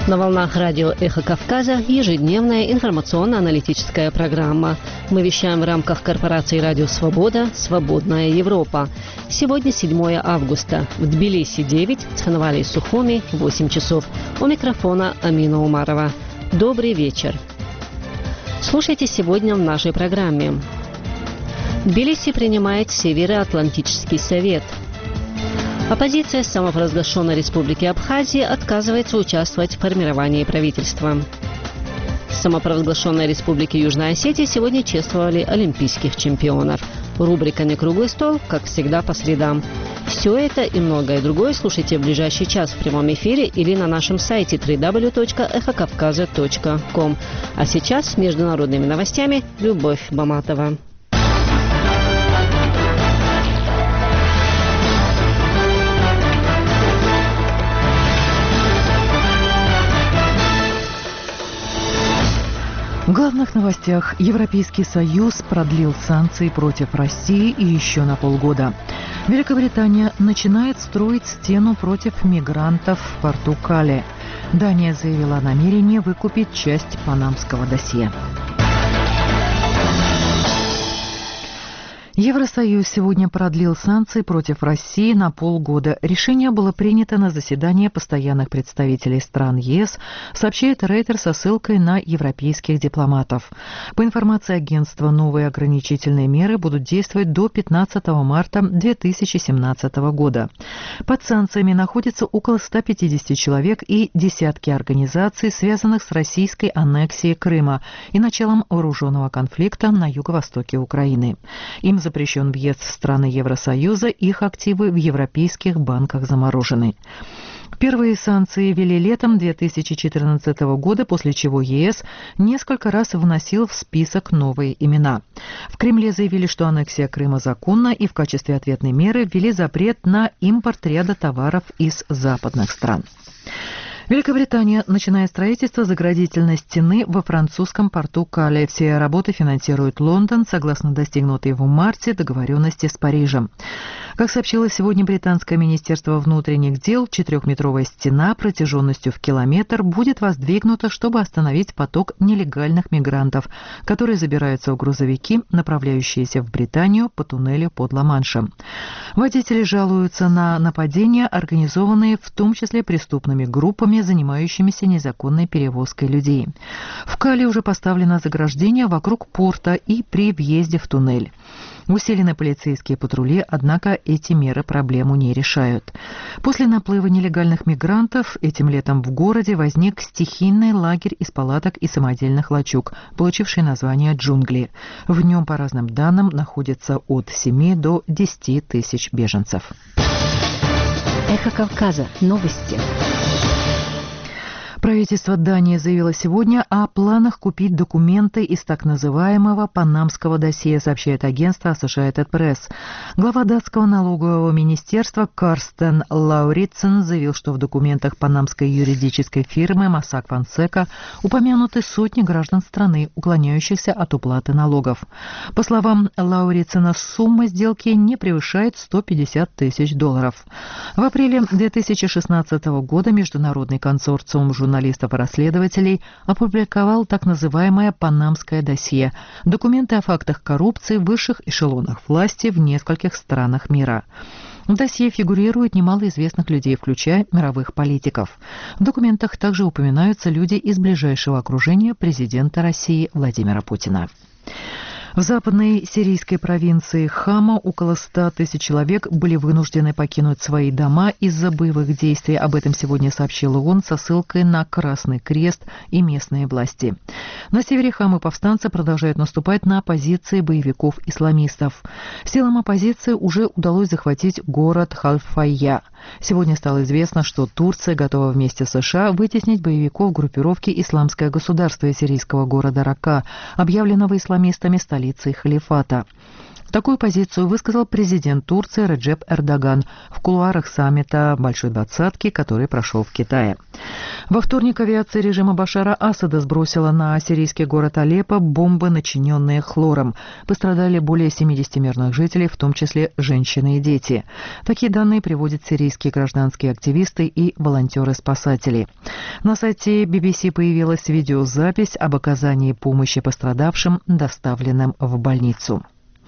На волнах радио «Эхо Кавказа» ежедневная информационно-аналитическая программа. Мы вещаем в рамках корпорации «Радио Свобода. Свободная Европа». Сегодня 7 августа. В Тбилиси 9, в Цхинвале и Сухуми 8 часов. У микрофона Амина Умарова. Добрый вечер. Слушайте сегодня в нашей программе. Тбилиси принимает Североатлантический совет. Оппозиция самопровозглашенной Республики Абхазии отказывается участвовать в формировании правительства. Самопровозглашенной Республики Южной Осетии сегодня чествовали олимпийских чемпионов. Рубрика «Не круглый стол», как всегда, по средам. Все это и многое другое слушайте в ближайший час в прямом эфире или на нашем сайте www.ekhokavkaza.com. А сейчас с международными новостями Любовь Баматова. В главных новостях. Европейский Союз продлил санкции против России и еще на полгода. Великобритания начинает строить стену против мигрантов в порту Кале. Дания заявила о намерении выкупить часть панамского досье. Евросоюз сегодня продлил санкции против России на полгода. Решение было принято на заседании постоянных представителей стран ЕС, сообщает Рейтер со ссылкой на европейских дипломатов. По информации агентства, новые ограничительные меры будут действовать до 15 марта 2017 года. Под санкциями находится около 150 человек и десятки организаций, связанных с российской аннексией Крыма и началом вооруженного конфликта на юго-востоке Украины. Им запрещен въезд в страны Евросоюза, их активы в европейских банках заморожены. Первые санкции ввели летом 2014 года, после чего ЕС несколько раз вносил в список новые имена. В Кремле заявили, что аннексия Крыма законна, и в качестве ответной меры ввели запрет на импорт ряда товаров из западных стран. Великобритания начинает строительство заградительной стены во французском порту Кале. Все работы финансирует Лондон, согласно достигнутой в марте договоренности с Парижем. Как сообщило сегодня британское министерство внутренних дел, 4-метровая стена протяженностью в километр будет воздвигнута, чтобы остановить поток нелегальных мигрантов, которые забираются в грузовики, направляющиеся в Британию по туннелю под Ла-Маншем. Водители жалуются на нападения, организованные в том числе преступными группами, занимающимися незаконной перевозкой людей. В Кале уже поставлено заграждение вокруг порта и при въезде в туннель. Усилены полицейские патрули, однако эти меры проблему не решают. После наплыва нелегальных мигрантов этим летом в городе возник стихийный лагерь из палаток и самодельных лачуг, получивший название «Джунгли». В нем, по разным данным, находится от 7 до 10 тысяч беженцев. Эхо Кавказа. Новости. Правительство Дании заявило сегодня о планах купить документы из так называемого панамского досье, сообщает агентство Associated Press. Глава датского налогового министерства Карстен Лауритсен заявил, что в документах панамской юридической фирмы Mossack Fonseca упомянуты сотни граждан страны, уклоняющихся от уплаты налогов. По словам Лауритсена, сумма сделки не превышает $150 тысяч. В апреле 2016 года международный консорциум журналистов и расследователей опубликовал так называемое «Панамское досье» – документы о фактах коррупции в высших эшелонах власти в нескольких странах мира. В досье фигурирует немало известных людей, включая мировых политиков. В документах также упоминаются люди из ближайшего окружения президента России Владимира Путина. В западной сирийской провинции Хама около 100 тысяч человек были вынуждены покинуть свои дома из-за боевых действий. Об этом сегодня сообщил ООН со ссылкой на Красный Крест и местные власти. На севере Хамы повстанцы продолжают наступать на позиции боевиков-исламистов. Силам оппозиции уже удалось захватить город Халфайя. Сегодня стало известно, что Турция готова вместе с США вытеснить боевиков группировки «Исламское государство» из сирийского города Рака, объявленного исламистами столицей халифата. Такую позицию высказал президент Турции Реджеп Эрдоган в кулуарах саммита Большой Двадцатки, который прошел в Китае. Во вторник авиация режима Башара Асада сбросила на сирийский город Алеппо бомбы, начиненные хлором. Пострадали более 70 мирных жителей, в том числе женщины и дети. Такие данные приводят сирийские гражданские активисты и волонтеры-спасатели. На сайте BBC появилась видеозапись об оказании помощи пострадавшим, доставленным в больницу.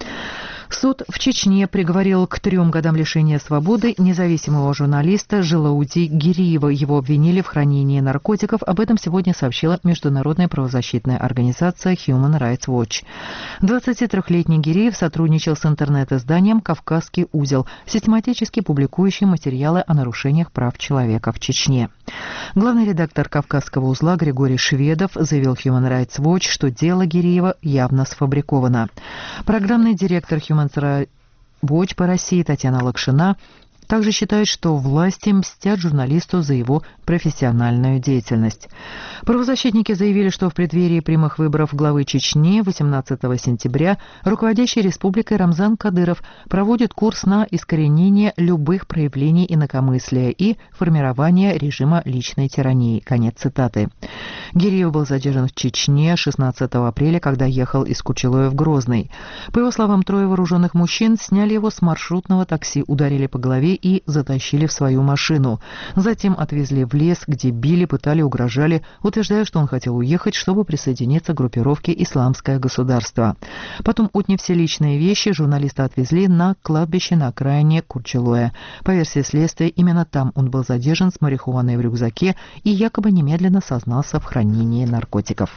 Суд в Чечне приговорил к 3 годам лишения свободы независимого журналиста Желауди Гириева. Его обвинили в хранении наркотиков. Об этом сегодня сообщила международная правозащитная организация Human Rights Watch. 23-летний Гириев сотрудничал с интернет-изданием «Кавказский узел», систематически публикующим материалы о нарушениях прав человека в Чечне. Главный редактор «Кавказского узла» Григорий Шведов заявил Human Rights Watch, что дело Гириева явно сфабриковано. Программный директор Human Rights Watch по России Татьяна Лакшина также считает, что власти мстят журналисту за его профессиональную деятельность. Правозащитники заявили, что в преддверии прямых выборов главы Чечни 18 сентября руководящий республикой Рамзан Кадыров проводит курс на искоренение любых проявлений инакомыслия и формирование режима личной тирании. Конец цитаты. Гириев был задержан в Чечне 16 апреля, когда ехал из Кучелоя в Грозный. По его словам, 3 вооруженных мужчин сняли его с маршрутного такси, ударили по голове и затащили в свою машину. Затем отвезли в лес, где били, пытали, угрожали, утверждая, что он хотел уехать, чтобы присоединиться к группировке «Исламское государство». Потом, отняв все личные вещи, журналиста отвезли на кладбище на окраине Курчелоя. По версии следствия, именно там он был задержан с марихуаной в рюкзаке и якобы немедленно сознался в хранении наркотиков.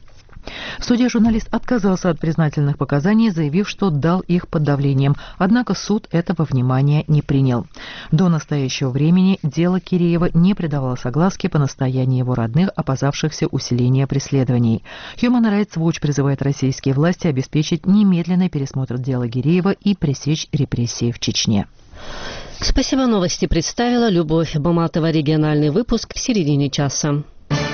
В суде журналист отказался от признательных показаний, заявив, что дал их под давлением. Однако суд этого внимания не принял. До настоящего времени дело Кириева не придавалось огласке по настоянию его родных, опасавшихся усиления преследований. Human Rights Watch призывает российские власти обеспечить немедленный пересмотр дела Гириева и пресечь репрессии в Чечне. Спасибо, новости представила Любовь Баматова. Региональный выпуск в середине часа.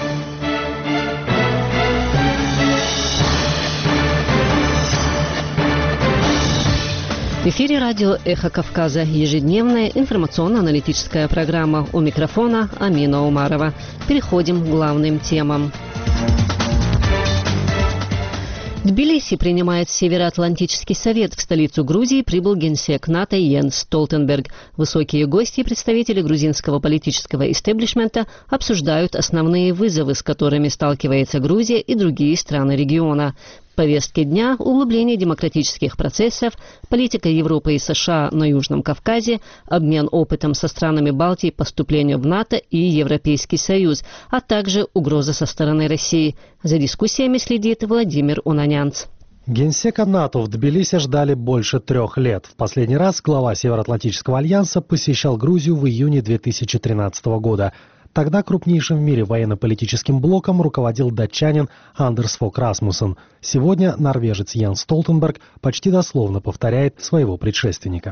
В эфире радио «Эхо Кавказа». Ежедневная информационно-аналитическая программа. У микрофона Амина Умарова. Переходим к главным темам. В Тбилиси принимает Североатлантический совет. В столицу Грузии прибыл генсек НАТО Йенс Столтенберг. Высокие гости и представители грузинского политического истеблишмента обсуждают основные вызовы, с которыми сталкивается Грузия и другие страны региона. В повестке дня углубление демократических процессов, политика Европы и США на Южном Кавказе, обмен опытом со странами Балтии по вступлению в НАТО и Европейский Союз, а также угроза со стороны России. За дискуссиями следит Владимир Унанянц. Генсека НАТО в Тбилиси ждали больше 3 лет. В последний раз глава Североатлантического альянса посещал Грузию в июне 2013 года. Тогда крупнейшим в мире военно-политическим блоком руководил датчанин Андерс Фог Расмуссен. Сегодня норвежец Йенс Столтенберг почти дословно повторяет своего предшественника.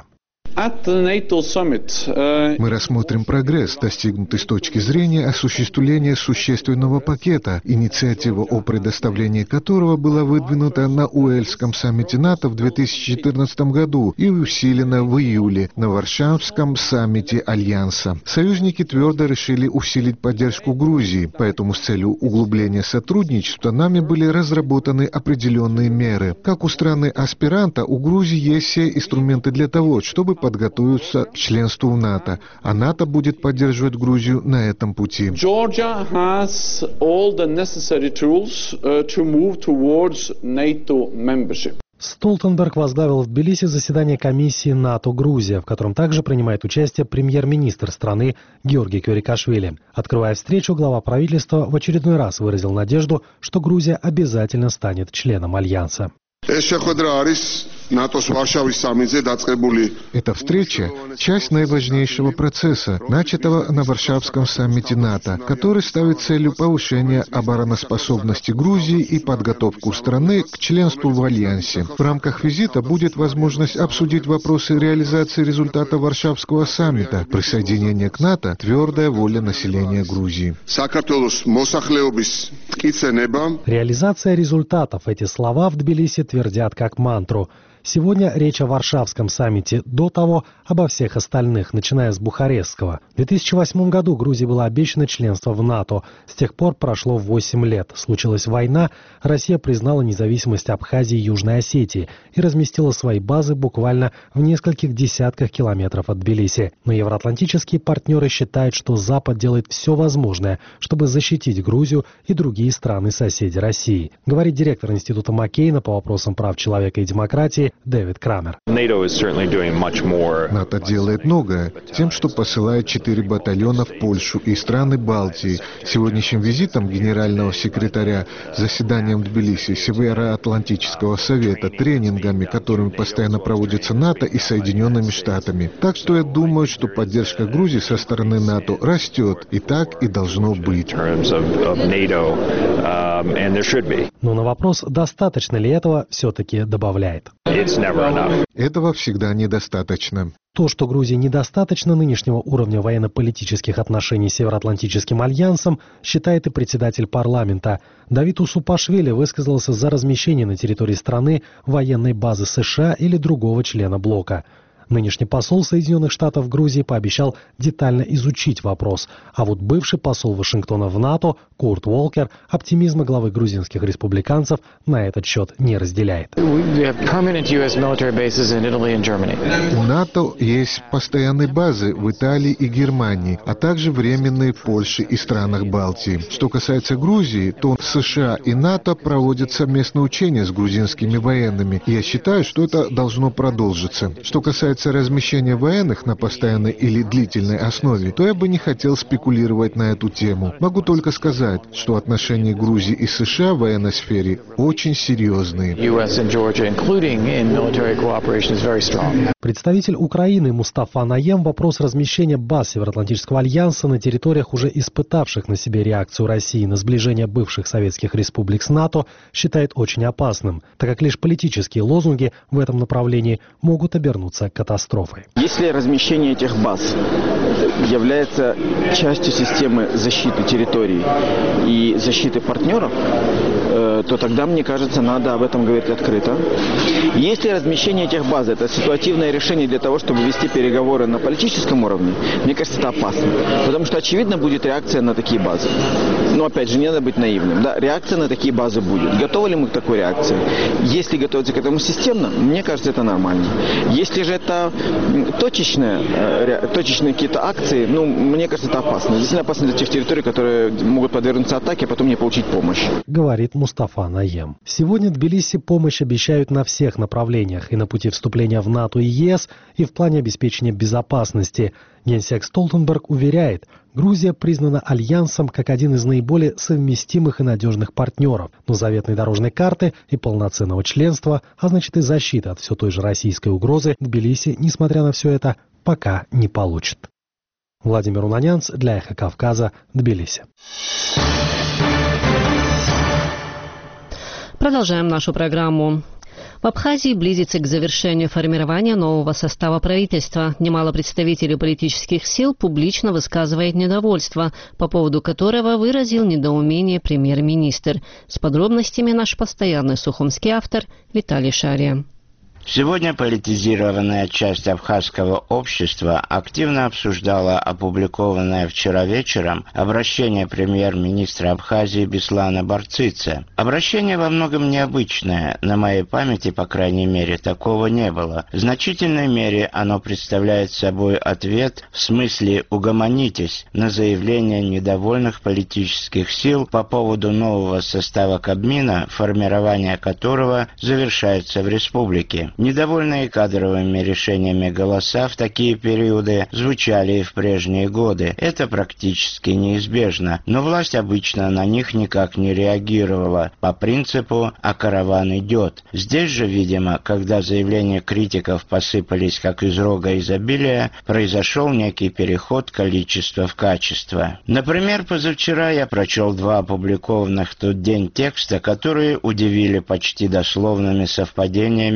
Мы рассмотрим прогресс, достигнутый с точки зрения осуществления существенного пакета, инициатива о предоставлении которого была выдвинута на Уэльском саммите НАТО в 2014 году и усилена в июле на Варшавском саммите Альянса. Союзники твердо решили усилить поддержку Грузии, поэтому с целью углубления сотрудничества нами были разработаны определенные меры. Как у страны-аспиранта, у Грузии есть все инструменты для того, чтобы подготовиться к членству в НАТО, а НАТО будет поддерживать Грузию на этом пути. Georgia has all the necessary tools to move towards NATO membership. Столтенберг возглавил в Тбилиси заседание комиссии НАТО-Грузия, в котором также принимает участие премьер-министр страны Георгий Кверикашвили. Открывая встречу, глава правительства в очередной раз выразил надежду, что Грузия обязательно станет членом Альянса. Эта встреча – часть наиважнейшего процесса, начатого на Варшавском саммите НАТО, который ставит целью повышения обороноспособности Грузии и подготовку страны к членству в Альянсе. В рамках визита будет возможность обсудить вопросы реализации результата Варшавского саммита. Присоединение к НАТО – твердая воля населения Грузии. Реализация результатов. Эти слова в Тбилиси твердят как мантру. Сегодня речь о Варшавском саммите, до того обо всех остальных, начиная с Бухарестского. В 2008 году Грузии было обещано членство в НАТО. С тех пор прошло 8 лет. Случилась война, Россия признала независимость Абхазии и Южной Осетии и разместила свои базы буквально в нескольких десятках километров от Тбилиси. Но евроатлантические партнеры считают, что Запад делает все возможное, чтобы защитить Грузию и другие страны-соседи России, говорит директор Института Маккейна по вопросам прав человека и демократии Дэвид Крамер. НАТО делает многое тем, что посылает 4 батальона в Польшу и страны Балтии. Сегодняшним визитом генерального секретаря, заседанием в Тбилиси Североатлантического совета, тренингами, которыми постоянно проводятся НАТО и Соединенными Штатами. Так что я думаю, что поддержка Грузии со стороны НАТО растет, и так и должно быть. Но на вопрос, достаточно ли этого, все-таки добавляет. Этого всегда недостаточно. То, что Грузии недостаточно нынешнего уровня военно-политических отношений с Североатлантическим альянсом, считает и председатель парламента. Давид Усупашвили высказался за размещение на территории страны военной базы США или другого члена блока. Нынешний посол Соединенных Штатов в Грузии пообещал детально изучить вопрос, а вот бывший посол Вашингтона в НАТО Курт Уолкер оптимизма главы грузинских республиканцев на этот счет не разделяет. У НАТО есть постоянные базы в Италии и Германии, а также временные в Польше и странах Балтии. Что касается Грузии, то США и НАТО проводят совместные учения с грузинскими военными. Я считаю, что это должно продолжиться. Что касается размещения военных на постоянной или длительной основе, то я бы не хотел спекулировать на эту тему. Могу только сказать, что отношения Грузии и США в военной сфере очень серьезные. Представитель Украины Мустафа Наем вопрос размещения баз Североатлантического альянса на территориях, уже испытавших на себе реакцию России на сближение бывших советских республик с НАТО, считает очень опасным, так как лишь политические лозунги в этом направлении могут обернуться катастрофой. Если размещение этих баз является частью системы защиты территорий и защиты партнеров, то тогда, мне кажется, надо об этом говорить открыто. Если размещение этих баз – это ситуативное решение для того, чтобы вести переговоры на политическом уровне, мне кажется, это опасно. Потому что, очевидно, будет реакция на такие базы. Но, опять же, не надо быть наивным. Да, реакция на такие базы будет. Готовы ли мы к такой реакции? Если готовиться к этому системно, мне кажется, это нормально. Если же это точечные какие-то акции, мне кажется, это опасно. Действительно опасно для тех территорий, которые могут подвергнуться атаке, а потом не получить помощь. Говорит Мустафа Наем. Сегодня Тбилиси помощь обещают на всех направлениях, и на пути вступления в НАТО и ЕС, и в плане обеспечения безопасности. Генсек Столтенберг уверяет, Грузия признана альянсом как один из наиболее совместимых и надежных партнеров, но заветной дорожной карты и полноценного членства, а значит и защиты от все той же российской угрозы, Тбилиси, несмотря на все это, пока не получит. Владимир Унанянц для Эхо Кавказа, Тбилиси. Продолжаем нашу программу. В Абхазии близится к завершению формирования нового состава правительства. Немало представителей политических сил публично высказывает недовольство, по поводу которого выразил недоумение премьер-министр. С подробностями наш постоянный сухумский автор Виталий Шария. Сегодня политизированная часть абхазского общества активно обсуждала опубликованное вчера вечером обращение премьер-министра Абхазии Беслана Барцидзе. Обращение во многом необычное, на моей памяти, по крайней мере, такого не было. В значительной мере оно представляет собой ответ в смысле «угомонитесь» на заявление недовольных политических сил по поводу нового состава Кабмина, формирование которого завершается в республике. Недовольные кадровыми решениями голоса в такие периоды звучали и в прежние годы. Это практически неизбежно, но власть обычно на них никак не реагировала, по принципу «а караван идет». Здесь же, видимо, когда заявления критиков посыпались как из рога изобилия, произошел некий переход количества в качество. Например, позавчера я прочел 2 опубликованных в тот день текста, которые удивили почти дословными совпадениями некоторых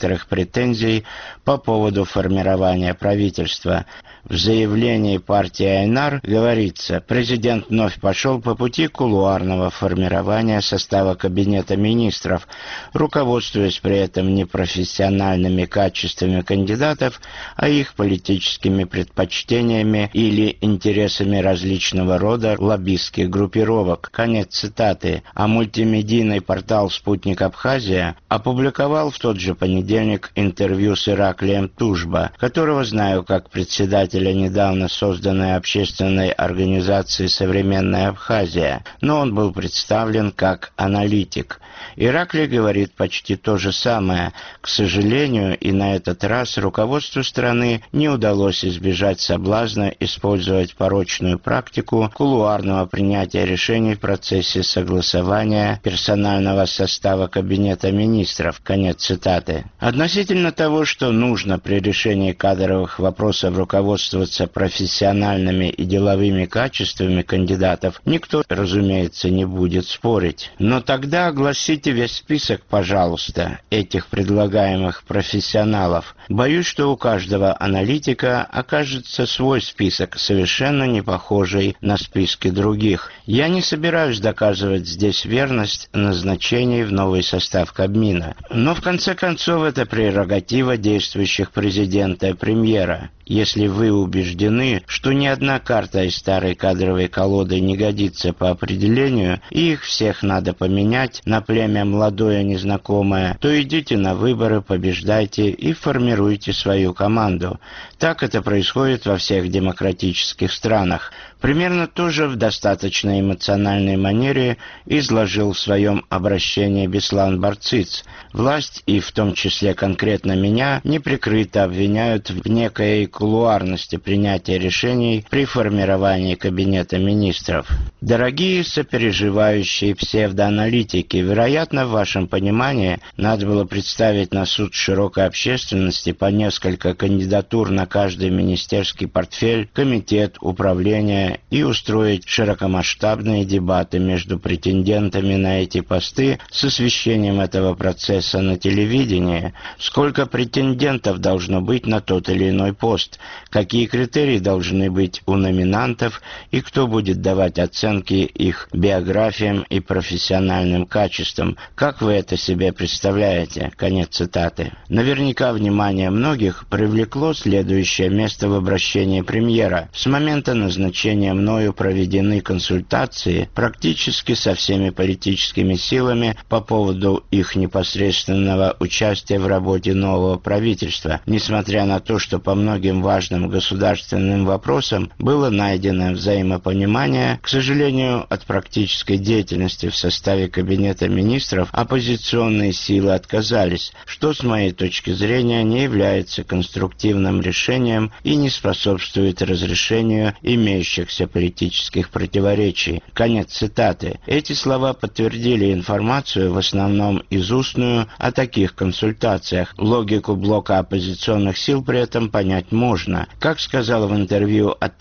некоторых претензий по поводу формирования правительства. В заявлении партии Айнар говорится, президент вновь пошел по пути кулуарного формирования состава кабинета министров, руководствуясь при этом не профессиональными качествами кандидатов, а их политическими предпочтениями или интересами различного рода лоббистских группировок. Конец цитаты. А мультимедийный портал «Спутник Абхазия» опубликовал в тот же понедельник интервью с Ираклием Тужба, которого знаю как председателя недавно созданной общественной организации «Современная Абхазия», но он был представлен как аналитик. Ираклий говорит почти то же самое. К сожалению, и на этот раз руководству страны не удалось избежать соблазна использовать порочную практику кулуарного принятия решений в процессе согласования персонального состава кабинета министров. Конец цитаты. Относительно того, что нужно при решении кадровых вопросов руководствоваться профессиональными и деловыми качествами кандидатов, никто, разумеется, не будет спорить. Но тогда огласите весь список, пожалуйста, этих предлагаемых профессионалов. Боюсь, что у каждого аналитика окажется свой список, совершенно не похожий на списки других. Я не собираюсь доказывать здесь верность назначений в новый состав Кабмина. Но в конце концов это прерогатива действующих президента и премьера. Если вы убеждены, что ни одна карта из старой кадровой колоды не годится по определению, и их всех надо поменять на племя молодое незнакомое, то идите на выборы, побеждайте и формируйте свою команду. Так это происходит во всех демократических странах. Примерно то же в достаточно эмоциональной манере изложил в своем обращении Беслан Барциц. Власть, и в том числе конкретно меня, неприкрыто обвиняют в некой кулуарности принятия решений при формировании кабинета министров. Дорогие сопереживающие псевдоаналитики, вероятно, в вашем понимании надо было представить на суд широкой общественности по несколько кандидатур на каждый министерский портфель, комитет, управление и устроить широкомасштабные дебаты между претендентами на эти посты с освещением этого процесса на телевидении. Сколько претендентов должно быть на тот или иной пост, какие критерии должны быть у номинантов и кто будет давать оценки их биографиям и профессиональным качествам. Как вы это себе представляете? Конец цитаты. Наверняка внимание многих привлекло следующее место в обращении премьера. С момента назначения мною проведены консультации практически со всеми политическими силами по поводу их непосредственного участия в работе нового правительства. Несмотря на то, что по многим важным государственным вопросам было найдено взаимопонимание, к сожалению, от практической деятельности в составе Кабинета министров оппозиционные силы отказались, что, с моей точки зрения, не является конструктивным решением и не способствует разрешению имеющихся политических противоречий. Конец цитаты. Эти слова подтвердили информацию, в основном из устную, о таких консультациях. Логику блока оппозиционных сил при этом понять можно. Как сказал в интервью от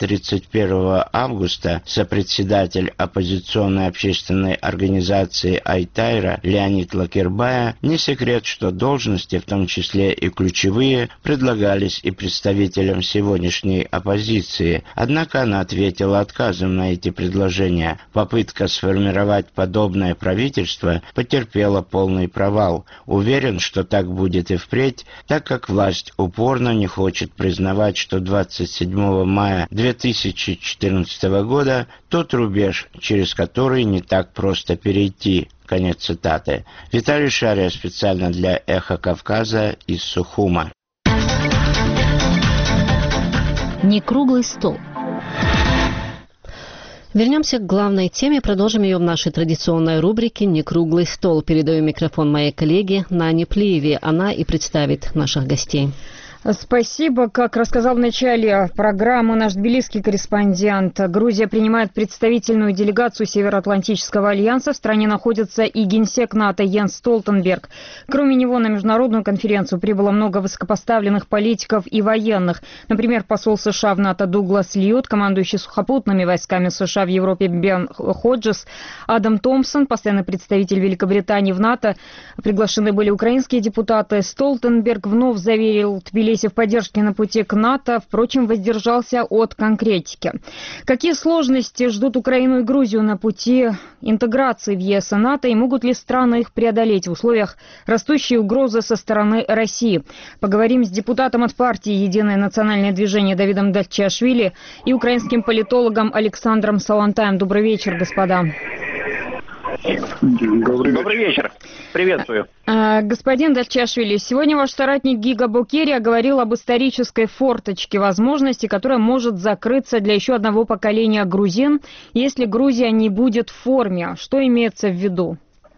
31 августа сопредседатель оппозиционной общественной организации Айтайра Леонид Лакербая, не секрет, что должности, в том числе и ключевые, предлагались и представителям сегодняшней оппозиции. Однако она ответила отказом на эти предложения. Попытка сформировать подобное правительство потерпела полный провал. Уверен, что так будет и впредь, так как власть упорно не хочет признавать, что 27 мая 2014 года тот рубеж, через который не так просто перейти. Конец цитаты. Виталий Шария специально для «Эхо Кавказа» из Сухума. Не круглый стол. Вернемся к главной теме, продолжим ее в нашей традиционной рубрике «Не круглый стол». Передаю микрофон моей коллеге Нане Плиеве. Она и представит наших гостей. Спасибо. Как рассказал в начале программы наш тбилисский корреспондент, Грузия принимает представительную делегацию Североатлантического альянса. В стране находится и генсек НАТО Йенс Столтенберг. Кроме него на международную конференцию прибыло много высокопоставленных политиков и военных. Например, посол США в НАТО Дуглас Льют, командующий сухопутными войсками США в Европе Бен Ходжес, Адам Томпсон, постоянный представитель Великобритании в НАТО. Приглашены были украинские депутаты. Столтенберг вновь заверил Тбилиси в поддержке на пути к НАТО, впрочем, воздержался от конкретики. Какие сложности ждут Украину и Грузию на пути интеграции в ЕС и НАТО, и могут ли страны их преодолеть в условиях растущей угрозы со стороны России? Поговорим с депутатом от партии «Единое национальное движение» Давидом Дальчиашвили и украинским политологом Александром Салантаем. Добрый вечер, господа. Добрый вечер. Приветствую. Господин Дальчиашвили, сегодня ваш соратник Гига Букерия говорил об исторической форточке возможности, которая может закрыться для еще одного поколения грузин, если Грузия не будет в форме. Что имеется в виду?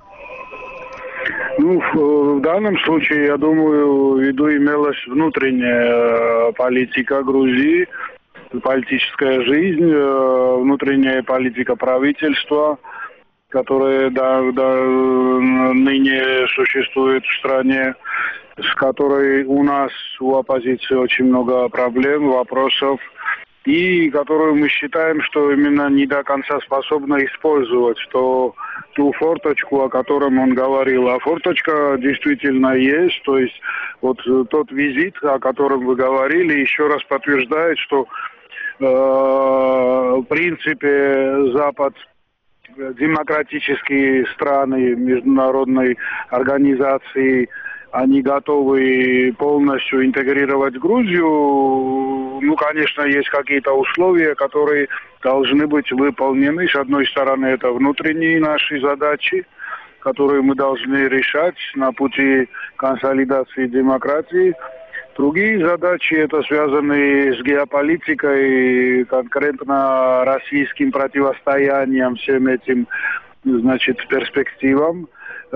В данном случае, я думаю, в виду имелась внутренняя политика Грузии, политическая жизнь, внутренняя политика правительства, которая ныне существует в стране, с которой у нас, у оппозиции, очень много проблем, вопросов, и которую мы считаем, что именно не до конца способна использовать ту форточку, о котором он говорил. А форточка действительно есть, то есть вот тот визит, о котором вы говорили, еще раз подтверждает, что в принципе Запад, демократические страны, международные организации, они готовы полностью интегрировать Грузию. Конечно, есть какие-то условия, которые должны быть выполнены. С одной стороны, это внутренние наши задачи, которые мы должны решать на пути консолидации демократии. Другие задачи, это связаны с геополитикой, конкретно российским противостоянием всем этим, перспективам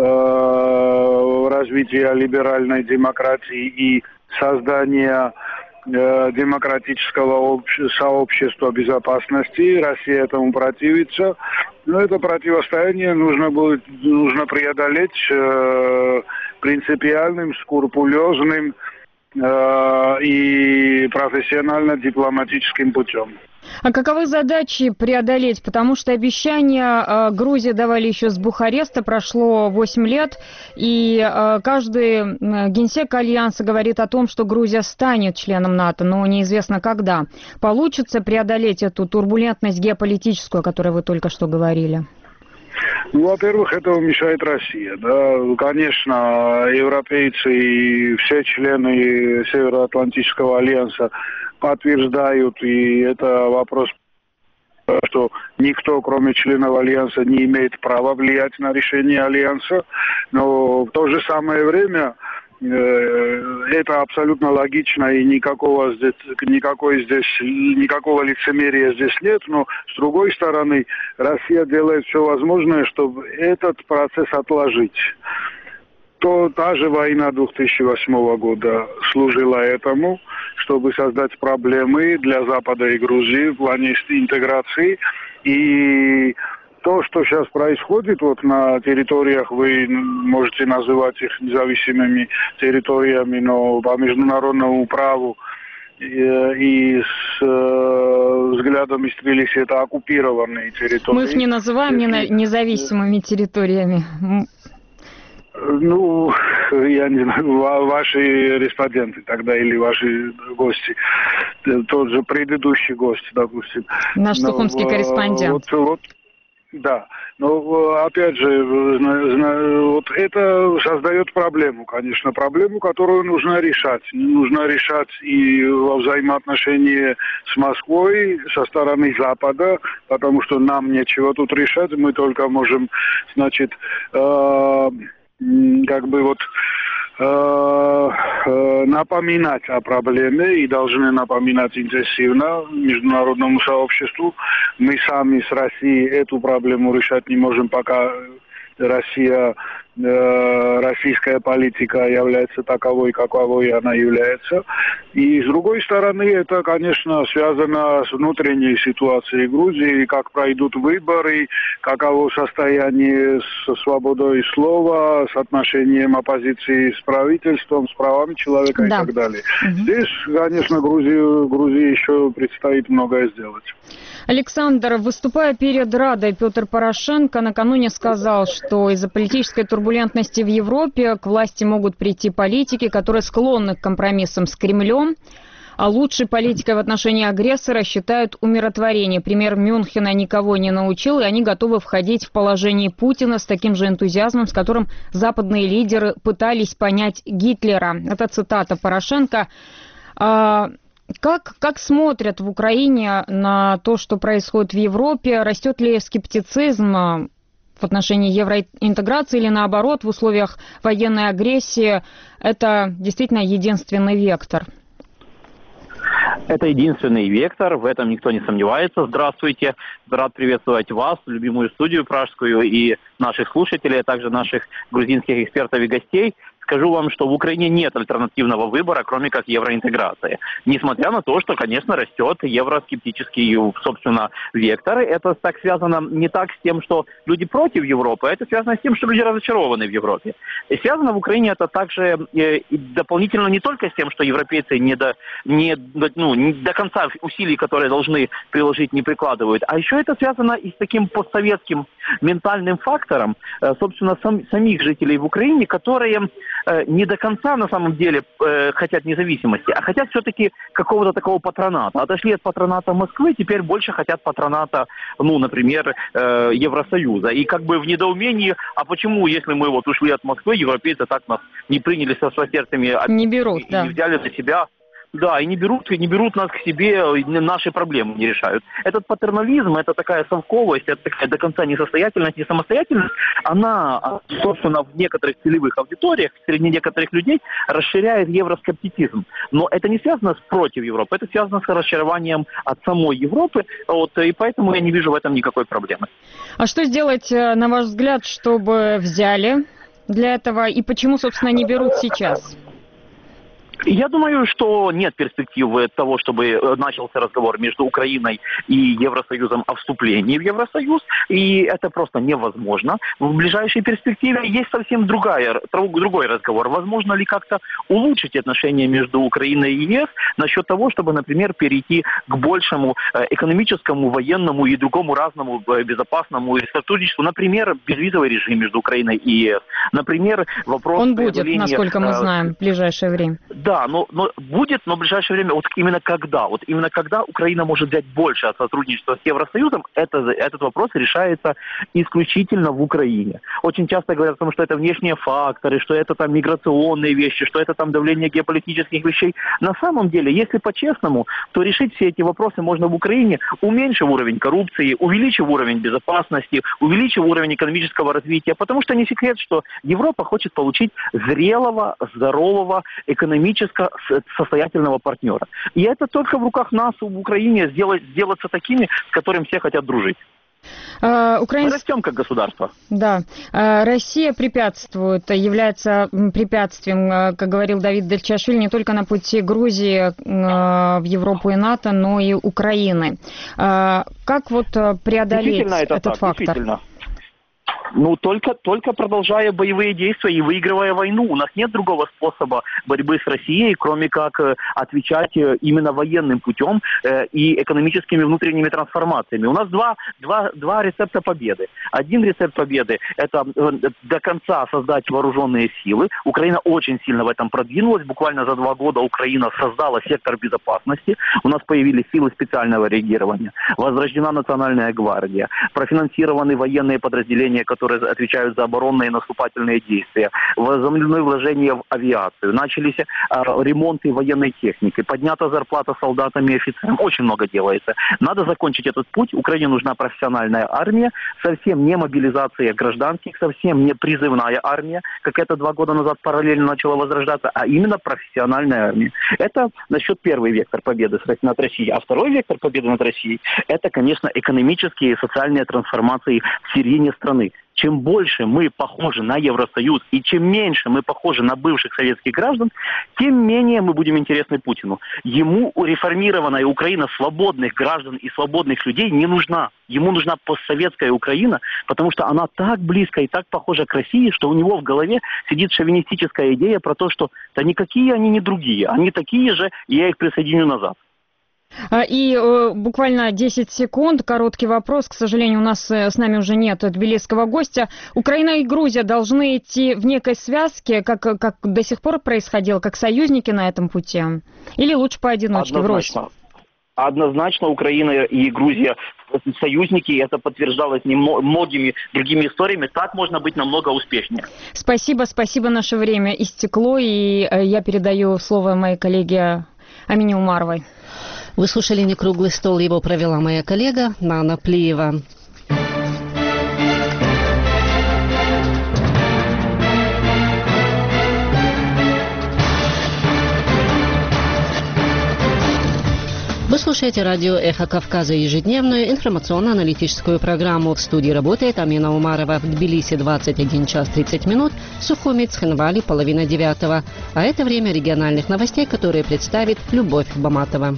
развития либеральной демократии и создания демократического сообщества безопасности. Россия этому противится. Но это противостояние нужно преодолеть принципиальным, скрупулезным и профессионально-дипломатическим путем. А каковы задачи преодолеть? Потому что обещания Грузии давали еще с Бухареста, прошло 8 лет, и каждый генсек Альянса говорит о том, что Грузия станет членом НАТО, но неизвестно когда. Получится преодолеть эту турбулентность геополитическую, о которой вы только что говорили? Во-первых, этому мешает Россия. Да? Конечно, европейцы и все члены Североатлантического альянса подтверждают, и это вопрос, что никто, кроме членов альянса, не имеет права влиять на решение альянса. Но в то же самое время это абсолютно логично, и никакого лицемерия здесь нет. Но с другой стороны, Россия делает все возможное, чтобы этот процесс отложить. Та же война 2008 года служила этому, чтобы создать проблемы для Запада и Грузии в плане интеграции. И то, что сейчас происходит на территориях, вы можете называть их независимыми территориями, но по международному праву и с взглядом из Тбилиси это оккупированные территории. Мы их не называем независимыми территориями. Я не знаю, ваши респонденты тогда или ваши гости, тот же предыдущий гость, допустим. Наш сухумский корреспондент. Да, но опять же, это создает проблему, конечно, которую нужно решать. Нужно решать и во взаимоотношении с Москвой со стороны Запада, потому что нам нечего тут решать, мы только можем, напоминать о проблеме и должны напоминать интенсивно международному сообществу. Мы сами с Россией эту проблему решать не можем, пока Россия российская политика является таковой, каковой она является. И с другой стороны, это, конечно, связано с внутренней ситуацией Грузии, как пройдут выборы, каково состояние с свободой слова, с отношением оппозиции с правительством, с правами человека и так далее. Здесь, конечно, Грузии еще предстоит многое сделать. Александр, выступая перед Радой, Петр Порошенко накануне сказал, что из-за политической турбулентности в Европе к власти могут прийти политики, которые склонны к компромиссам с Кремлем, а лучшей политикой в отношении агрессора считают умиротворение. Пример Мюнхена никого не научил, и они готовы входить в положение Путина с таким же энтузиазмом, с которым западные лидеры пытались понять Гитлера. Это цитата Порошенко. Как смотрят в Украине на то, что происходит в Европе? Растет ли скептицизм в отношении евроинтеграции или наоборот, в условиях военной агрессии это действительно единственный вектор? Это единственный вектор, в этом никто не сомневается. Здравствуйте, рад приветствовать вас, любимую студию пражскую и наших слушателей, а также наших грузинских экспертов и гостей. Скажу вам, что в Украине нет альтернативного выбора, кроме как евроинтеграции. Несмотря на то, что, конечно, растет евроскептический, собственно, вектор. Это так связано не так с тем, что люди против Европы, а это связано с тем, что люди разочарованы в Европе. И связано в Украине это также дополнительно не только с тем, что европейцы не до конца усилий, которые должны приложить, не прикладывают, а еще это связано и с таким постсоветским ментальным фактором, собственно, самих жителей в Украине, которые не до конца на самом деле хотят независимости, а хотят все-таки какого-то такого патроната. Отошли от патроната Москвы, теперь больше хотят патроната, например, Евросоюза. И как бы в недоумении, а почему, если мы вот ушли от Москвы, европейцы так нас не приняли со сердцами, не берут, и не взяли на себя. Да, и не берут нас к себе, наши проблемы не решают. Этот патернализм, это такая совковость, это такая до конца несостоятельность и самостоятельность, она, собственно, в некоторых целевых аудиториях, среди некоторых людей расширяет евроскептицизм. Но это не связано с против Европы, это связано с расчарованием от самой Европы, и поэтому я не вижу в этом никакой проблемы. А что сделать, на ваш взгляд, чтобы взяли для этого, и почему, собственно, не берут сейчас? Я думаю, что нет перспективы того, чтобы начался разговор между Украиной и Евросоюзом о вступлении в Евросоюз, и это просто невозможно. В ближайшей перспективе есть совсем другой разговор. Возможно ли как-то улучшить отношения между Украиной и ЕС насчет того, чтобы, например, перейти к большему экономическому, военному и другому разному безопасному сотрудничеству, например, безвизовый режим между Украиной и ЕС. Например, вопрос... Он будет, насколько мы знаем, в ближайшее время. Да, но будет, но в ближайшее время, вот именно когда Украина может взять больше от сотрудничества с Евросоюзом, этот вопрос решается исключительно в Украине. Очень часто говорят о том, что это внешние факторы, что это там миграционные вещи, что это там давление геополитических вещей. На самом деле, если по-честному, то решить все эти вопросы можно в Украине, уменьшив уровень коррупции, увеличив уровень безопасности, увеличив уровень экономического развития, потому что не секрет, что Европа хочет получить зрелого, здорового, экономического состоятельного партнера. И это только в руках нас в Украине сделаться такими, с которыми все хотят дружить. Мы растем как государство. Да. Россия является препятствием, как говорил Давид Дальчашвили, не только на пути Грузии в Европу и НАТО, но и Украины. Как преодолеть этот фактор? Только продолжая боевые действия и выигрывая войну. У нас нет другого способа борьбы с Россией, кроме как отвечать именно военным путем и экономическими внутренними трансформациями. У нас два рецепта победы. Один рецепт победы – это до конца создать вооруженные силы. Украина очень сильно в этом продвинулась. Буквально за 2 года Украина создала сектор безопасности. У нас появились силы специального реагирования. Возрождена Национальная гвардия. Профинансированы военные подразделения, которые отвечают за оборонные и наступательные действия, возобновлены вложения в авиацию, начались ремонты военной техники, поднята зарплата солдатам и офицерам. Очень много делается. Надо закончить этот путь. Украине нужна профессиональная армия, совсем не мобилизация гражданских, совсем не призывная армия, как это 2 года назад параллельно начало возрождаться, а именно профессиональная армия. Это насчет первый вектор победы над Россией. А второй вектор победы над Россией – это, конечно, экономические и социальные трансформации в середине страны. чем больше мы похожи на Евросоюз и чем меньше мы похожи на бывших советских граждан, тем менее мы будем интересны Путину. Ему реформированная Украина свободных граждан и свободных людей не нужна. Ему нужна постсоветская Украина, потому что она так близко и так похожа к России, что у него в голове сидит шовинистическая идея про то, что да никакие они не другие, они такие же, и я их присоединю назад. И буквально 10 секунд, короткий вопрос. К сожалению, у нас с нами уже нет тбилисского гостя. Украина и Грузия должны идти в некой связке, как до сих пор происходило, как союзники на этом пути? Или лучше поодиночке врозь? Однозначно Украина и Грузия союзники, это подтверждалось многими другими историями. Так можно быть намного успешнее. Спасибо. Наше время истекло, и я передаю слово моей коллеге Амине Умаровой. Вы слушали «Не круглый стол», его провела моя коллега Нана Плиева. Вы слушаете радио «Эхо Кавказа», ежедневную информационно-аналитическую программу. В студии работает Амина Умарова. В Тбилиси 21 час 30 минут, Сухуми, Цхинвали 8:30. А это время региональных новостей, которые представит Любовь Баматова.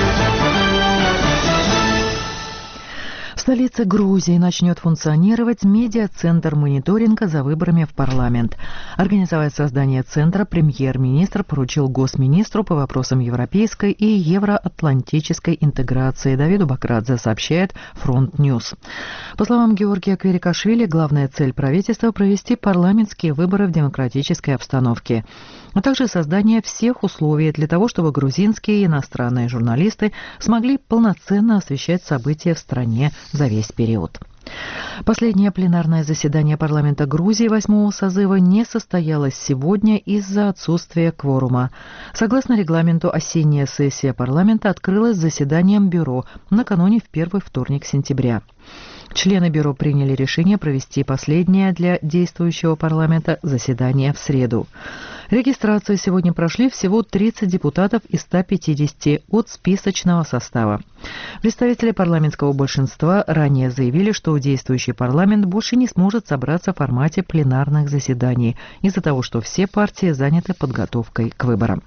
В столице Грузии начнет функционировать медиа-центр мониторинга за выборами в парламент. Организовать создание центра премьер-министр поручил госминистру по вопросам европейской и евроатлантической интеграции Давиду Бакрадзе, сообщает Фронт Ньюс. По словам Георгия Кверикашвили, главная цель правительства – провести парламентские выборы в демократической обстановке, а также создание всех условий для того, чтобы грузинские и иностранные журналисты смогли полноценно освещать события в стране за весь период. Последнее пленарное заседание парламента Грузии 8-го созыва не состоялось сегодня из-за отсутствия кворума. Согласно регламенту, осенняя сессия парламента открылась заседанием бюро накануне в первый вторник сентября. Члены бюро приняли решение провести последнее для действующего парламента заседание в среду. Регистрацию сегодня прошли всего 30 депутатов из 150 от списочного состава. Представители парламентского большинства ранее заявили, что действующий парламент больше не сможет собраться в формате пленарных заседаний из-за того, что все партии заняты подготовкой к выборам.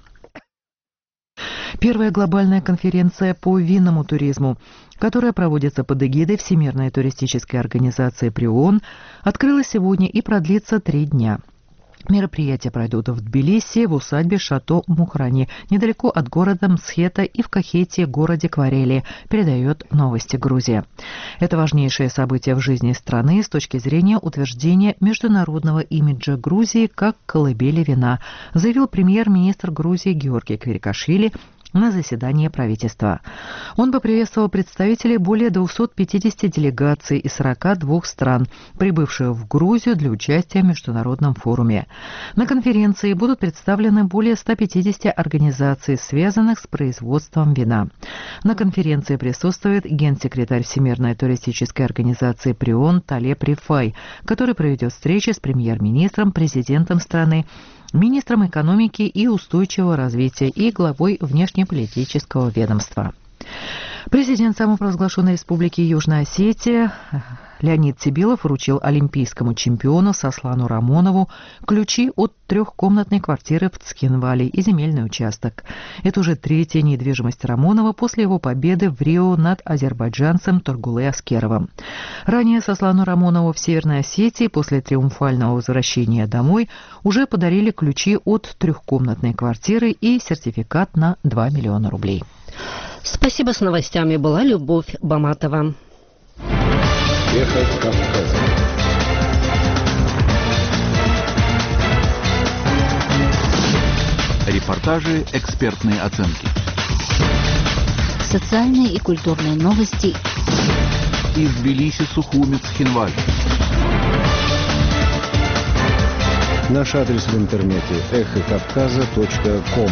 Первая глобальная конференция по винному туризму, которая проводится под эгидой Всемирной туристической организации при ООН, открылась сегодня и продлится 3 дня. Мероприятия пройдут в Тбилиси, в усадьбе Шато Мухрани, недалеко от города Мсхета, и в Кахете, городе Кварели, передает Новости Грузия. Это важнейшее событие в жизни страны с точки зрения утверждения международного имиджа Грузии как колыбели вина, заявил премьер-министр Грузии Георгий Кверикашвили на заседании правительства. Он поприветствовал представителей более 250 делегаций из 42 стран, прибывших в Грузию для участия в международном форуме. На конференции будут представлены более 150 организаций, связанных с производством вина. На конференции присутствует генсекретарь Всемирной туристической организации при ООН Талеб Рифай, который проведет встречи с премьер-министром, президентом страны, министром экономики и устойчивого развития и главой внешнеполитического ведомства. Президент самопровозглашенной республики Южная Осетия Леонид Цибилов вручил олимпийскому чемпиону Сослану Рамонову ключи от 3-комнатной квартиры в Цхинвале и земельный участок. Это уже 3-я недвижимость Рамонова после его победы в Рио над азербайджанцем Торгуле Аскеровым. Ранее Сослану Рамонову в Северной Осетии после триумфального возвращения домой уже подарили ключи от 3-комнатной квартиры и сертификат на 2 миллиона рублей. Спасибо, с новостями была Любовь Баматова. Эхо Кавказа. Репортажи, экспертные оценки. Социальные и культурные новости. Из Тбилиси, Сухуми, Цхинвали. Наш адрес в интернете эхокавказа.ком.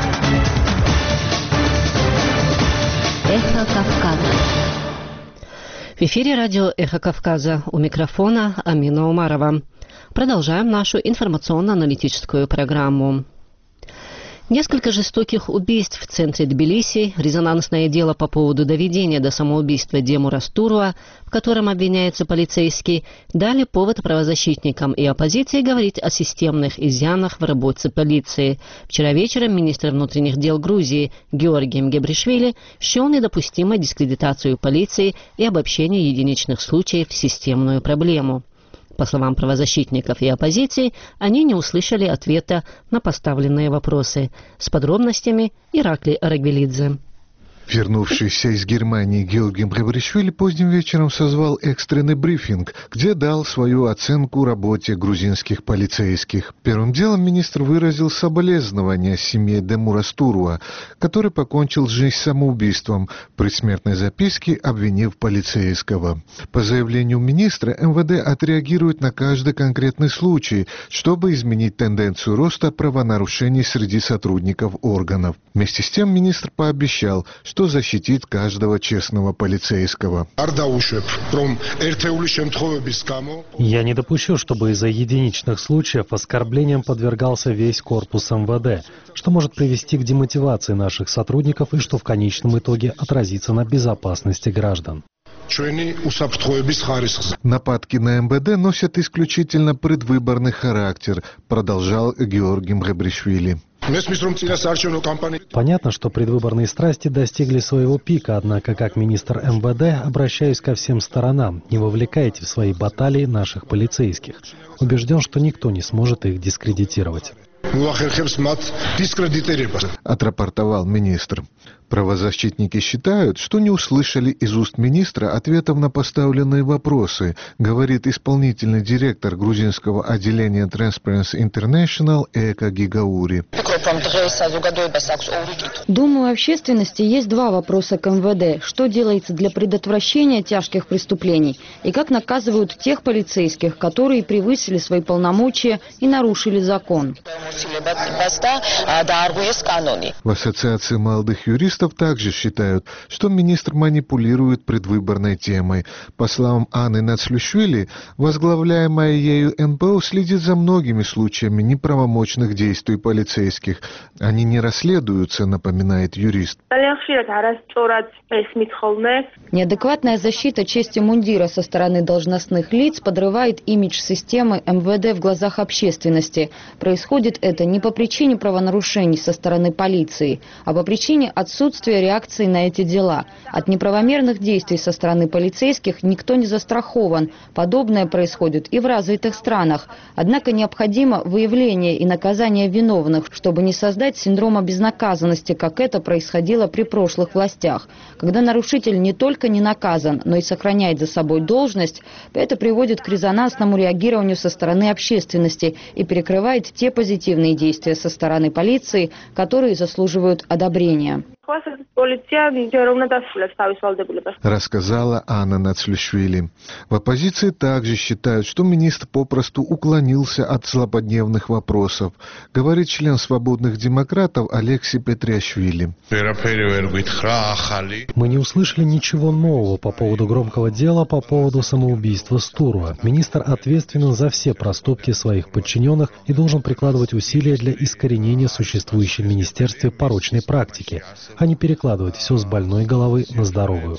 Эхо Кавказа. В эфире радио «Эхо Кавказа». У микрофона Амина Умарова. Продолжаем нашу информационно-аналитическую программу. Несколько жестоких убийств в центре Тбилиси, резонансное дело по поводу доведения до самоубийства Дему Растуруа, в котором обвиняется полицейский, дали повод правозащитникам и оппозиции говорить о системных изъянах в работе полиции. Вчера вечером министр внутренних дел Грузии Георгий Мгебришвили счел недопустимой дискредитацию полиции и обобщение единичных случаев в системную проблему. По словам правозащитников и оппозиции, они не услышали ответа на поставленные вопросы. С подробностями Иракли Арагвелидзе. Вернувшийся из Германии Георгий Мгебришвили поздним вечером созвал экстренный брифинг, где дал свою оценку работе грузинских полицейских. Первым делом министр выразил соболезнования семье Дему Растуруа, который покончил жизнь самоубийством, в предсмертной записке обвинив полицейского. По заявлению министра, МВД отреагирует на каждый конкретный случай, чтобы изменить тенденцию роста правонарушений среди сотрудников органов. Вместе с тем министр пообещал, что защитит каждого честного полицейского. Я не допущу, чтобы из-за единичных случаев оскорблениям подвергался весь корпус МВД, что может привести к демотивации наших сотрудников и что в конечном итоге отразится на безопасности граждан. Нападки на МВД носят исключительно предвыборный характер, продолжал Георгий Мгебришвили. Понятно, что предвыборные страсти достигли своего пика, однако как министр МВД обращаюсь ко всем сторонам: не вовлекайте в свои баталии наших полицейских. Убежден, что никто не сможет их дискредитировать. Отрапортовал министр. Правозащитники считают, что не услышали из уст министра ответов на поставленные вопросы, говорит исполнительный директор грузинского отделения Transparency International Эка Гигаури. Думаю, у общественности есть два вопроса к МВД. Что делается для предотвращения тяжких преступлений и как наказывают тех полицейских, которые превысили свои полномочия и нарушили закон. В Ассоциации молодых юристов также считают, что министр манипулирует предвыборной темой. По словам Анны Нацлюшвили, возглавляемая ею НПО следит за многими случаями неправомочных действий полицейских. Они не расследуются, напоминает юрист. Неадекватная защита чести мундира со стороны должностных лиц подрывает имидж системы МВД в глазах общественности. Происходит это не по причине правонарушений со стороны полиции, а по причине отсутствия реакции на эти дела. От неправомерных действий со стороны полицейских никто не застрахован. Подобное происходит и в развитых странах. Однако необходимо выявление и наказание виновных, чтобы не создать синдрома безнаказанности, как это происходило при прошлых властях. Когда нарушитель не только не наказан, но и сохраняет за собой должность, это приводит к резонансному реагированию со стороны общественности и перекрывает те позитивные действия со стороны полиции, которые заслуживают одобрения. Рассказала Анна Нацлюшвили. В оппозиции также считают, что министр попросту уклонился от злободневных вопросов, говорит член свободных демократов Алекси Петриашвили. Мы не услышали ничего нового по поводу громкого дела по поводу самоубийства Стуруа. Министр ответственен за все проступки своих подчиненных и должен прикладывать усилия для искоренения существующей в министерстве порочной практики, а не перекладывать все с больной головы на здоровую.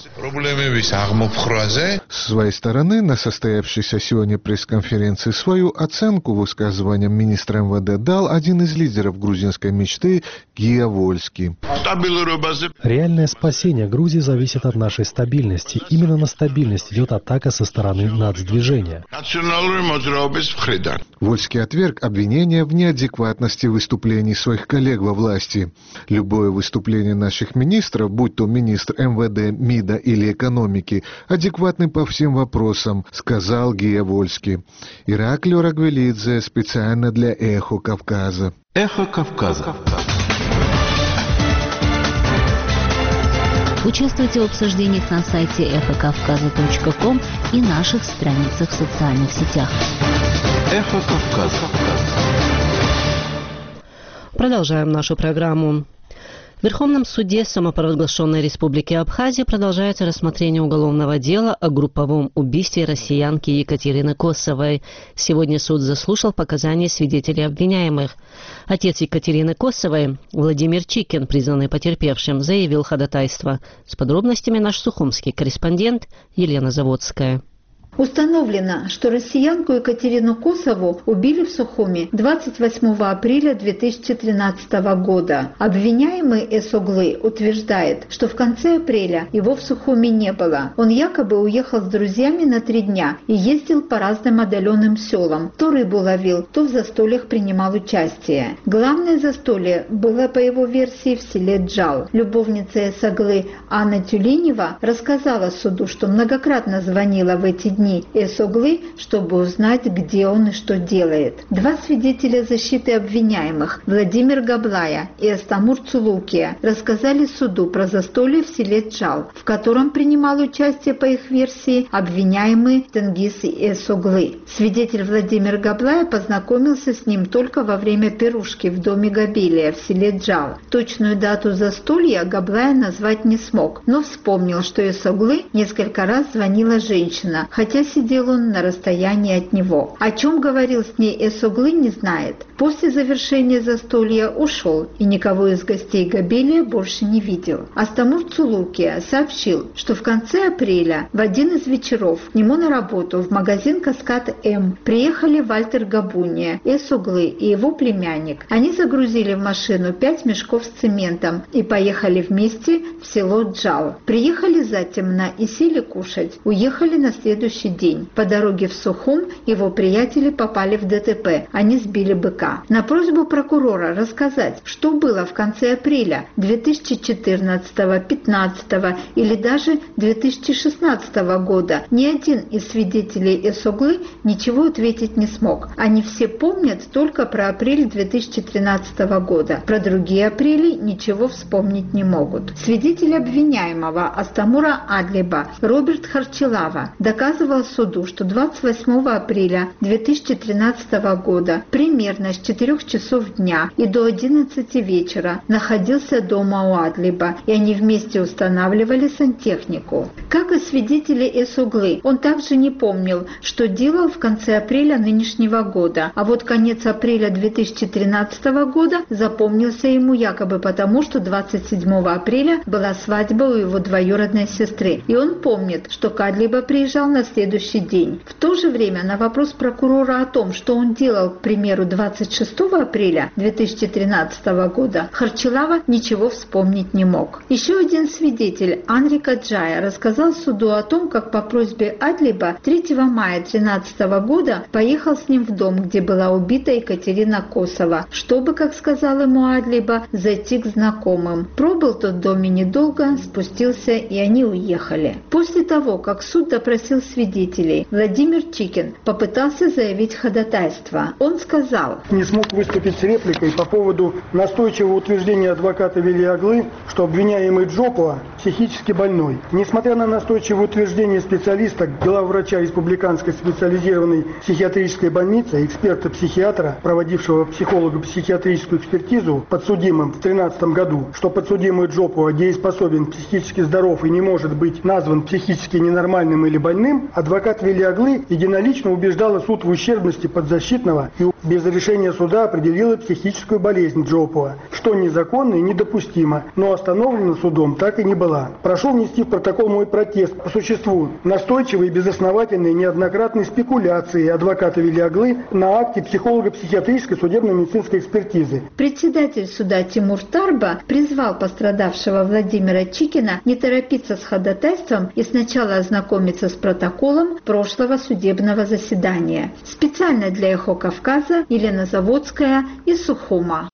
С своей стороны, на состоявшейся сегодня пресс-конференции свою оценку высказываниям министра МВД дал один из лидеров грузинской мечты Гия Вольский. Реальное спасение Грузии зависит от нашей стабильности. Именно на стабильность идет атака со стороны нацдвижения. Вольский отверг обвинения в неадекватности выступлений своих коллег во власти. Любое выступление наших министров, будь то министр МВД, МИДа или экономики, адекватны по всем вопросам, сказал Гия Вольский. Иракли Арагвелидзе специально для «Эхо Кавказа». «Эхо Кавказа». Участвуйте в обсуждениях на сайте эхокавказа.ком и наших страницах в социальных сетях. «Эхо Кавказа». Продолжаем нашу программу. В Верховном суде самопровозглашенной Республики Абхазия продолжается рассмотрение уголовного дела о групповом убийстве россиянки Екатерины Косовой. Сегодня суд заслушал показания свидетелей обвиняемых. Отец Екатерины Косовой, Владимир Чикин, признанный потерпевшим, заявил ходатайство. С подробностями наш сухумский корреспондент Елена Заводская. Установлено, что россиянку Екатерину Косову убили в Сухуми 28 апреля 2013 года. Обвиняемый Эсоглы утверждает, что в конце апреля его в Сухуми не было. Он якобы уехал с друзьями на 3 дня и ездил по разным отдаленным селам. То рыбу ловил, то в застольях принимал участие. Главное застолье было, по его версии, в селе Джал. Любовница Эсоглы Анна Тюленева рассказала суду, что многократно звонила в эти дни Эсоглы, чтобы узнать, где он и что делает. 2 свидетеля защиты обвиняемых, Владимир Габлая и Астамур Цулукия, рассказали суду про застолье в селе Джал, в котором принимал участие, по их версии, обвиняемый Тенгиз Эсоглы. Свидетель Владимир Габлая познакомился с ним только во время пирушки в доме Габелия в селе Джал. Точную дату застолья Габлая назвать не смог, но вспомнил, что Эсоглы несколько раз звонила женщина, хотя сидел он на расстоянии от него. О чем говорил с ней Эсоглы, не знает. После завершения застолья ушел и никого из гостей Габелия больше не видел. Астамур Цулукия сообщил, что в конце апреля в один из вечеров к нему на работу в магазин «Каскад-М» приехали Вальтер Габуния, Эсоглы и его племянник. Они загрузили в машину 5 мешков с цементом и поехали вместе в село Джал. Приехали затемно и сели кушать. Уехали на следующий день. По дороге в Сухум его приятели попали в ДТП. Они сбили быка. На просьбу прокурора рассказать, что было в конце апреля 2014, 2015 или даже 2016 года, ни один из свидетелей Эсоглы ничего ответить не смог. Они все помнят только про апрель 2013 года. Про другие апрели ничего вспомнить не могут. Свидетель обвиняемого Астамура Адлиба Роберт Харчилава доказывал суду, что 28 апреля 2013 года примерно с 4 часов дня и до 11 вечера находился дома у Адлиба, и они вместе устанавливали сантехнику. Как и свидетели Эсоглы, он также не помнил, что делал в конце апреля нынешнего года, а вот конец апреля 2013 года запомнился ему якобы потому, что 27 апреля была свадьба у его двоюродной сестры, и он помнит, что к Адлиба приезжал на следующий день. В то же время на вопрос прокурора о том, что он делал, к примеру, 26 апреля 2013 года, Харчилава ничего вспомнить не мог. Еще один свидетель, Анри Каджая, рассказал суду о том, как по просьбе Адлиба 3 мая 2013 года поехал с ним в дом, где была убита Екатерина Косова, чтобы, как сказал ему Адлиба, зайти к знакомым. Пробыл тот в доме недолго, спустился, и они уехали. После того, как суд допросил свидетелей, Владимир Чикин попытался заявить ходатайство. Он сказал: «Не смог выступить с репликой по поводу настойчивого утверждения адвоката Велиаглы, что обвиняемый Джопова психически больной. Несмотря на настойчивое утверждение специалиста, главврача Республиканской специализированной психиатрической больницы, эксперта-психиатра, проводившего психолого-психиатрическую экспертизу подсудимым в 2013 году, что подсудимый Джопова дееспособен, психически здоров и не может быть назван психически ненормальным или больным, адвокат Велиаглы единолично убеждала суд в ущербности подзащитного и без решения суда определила психическую болезнь Джопова, что незаконно и недопустимо, но остановлена судом так и не была. Прошу внести в протокол мой протест по существу настойчивые, безосновательные, неоднократные спекуляции адвоката Велиаглы на акте психолого-психиатрической судебно-медицинской экспертизы». Председатель суда Тимур Тарба призвал пострадавшего Владимира Чикина не торопиться с ходатайством и сначала ознакомиться с протоколом прошлого судебного заседания. Специально для «Эхо Кавказа» Елена Заводская из Сухума.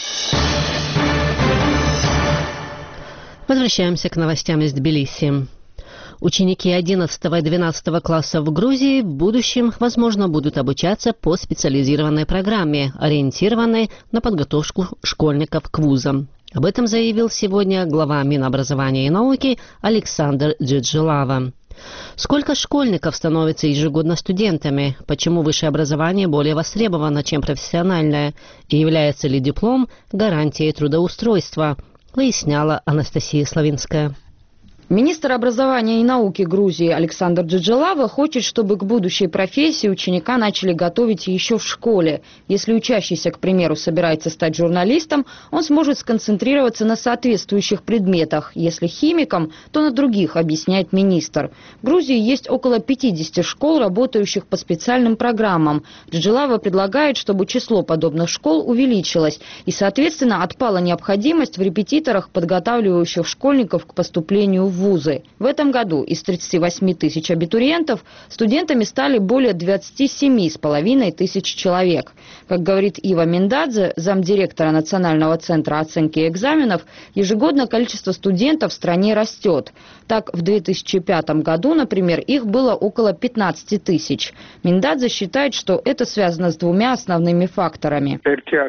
Возвращаемся к новостям из Тбилиси. Ученики 11 и 12 классов в Грузии в будущем, возможно, будут обучаться по специализированной программе, ориентированной на подготовку школьников к вузам. Об этом заявил сегодня глава Минобразования и науки Александр Джиджилава. Сколько школьников становятся ежегодно студентами? Почему высшее образование более востребовано, чем профессиональное? И является ли диплом гарантией трудоустройства? выясняла Анастасия Славинская. Министр образования и науки Грузии Александр Джаджалава хочет, чтобы к будущей профессии ученика начали готовить еще в школе. Если учащийся, к примеру, собирается стать журналистом, он сможет сконцентрироваться на соответствующих предметах. Если химиком, то на других, объясняет министр. В Грузии есть около 50 школ, работающих по специальным программам. Джаджалава предлагает, чтобы число подобных школ увеличилось и, соответственно, отпала необходимость в репетиторах, подготавливающих школьников к поступлению в вузы. В этом году из 38 тысяч абитуриентов студентами стали более 27,5 тысяч человек. Как говорит Ива Миндадзе, замдиректора Национального центра оценки экзаменов, ежегодно количество студентов в стране растет. Так, в 2005 году, например, их было около 15 тысяч. Миндадзе считает, что это связано с двумя основными факторами.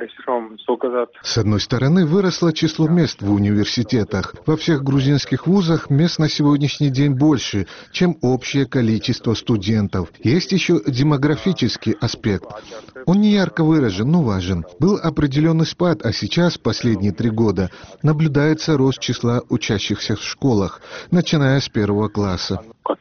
С одной стороны, выросло число мест в университетах. Во всех грузинских вузах мест на сегодняшний день больше, чем общее количество студентов. Есть еще демографический аспект. Он не ярко выражен, но важен. Был определенный спад, а сейчас, последние 3 года, наблюдается рост числа учащихся в школах, начиная с 1 класса.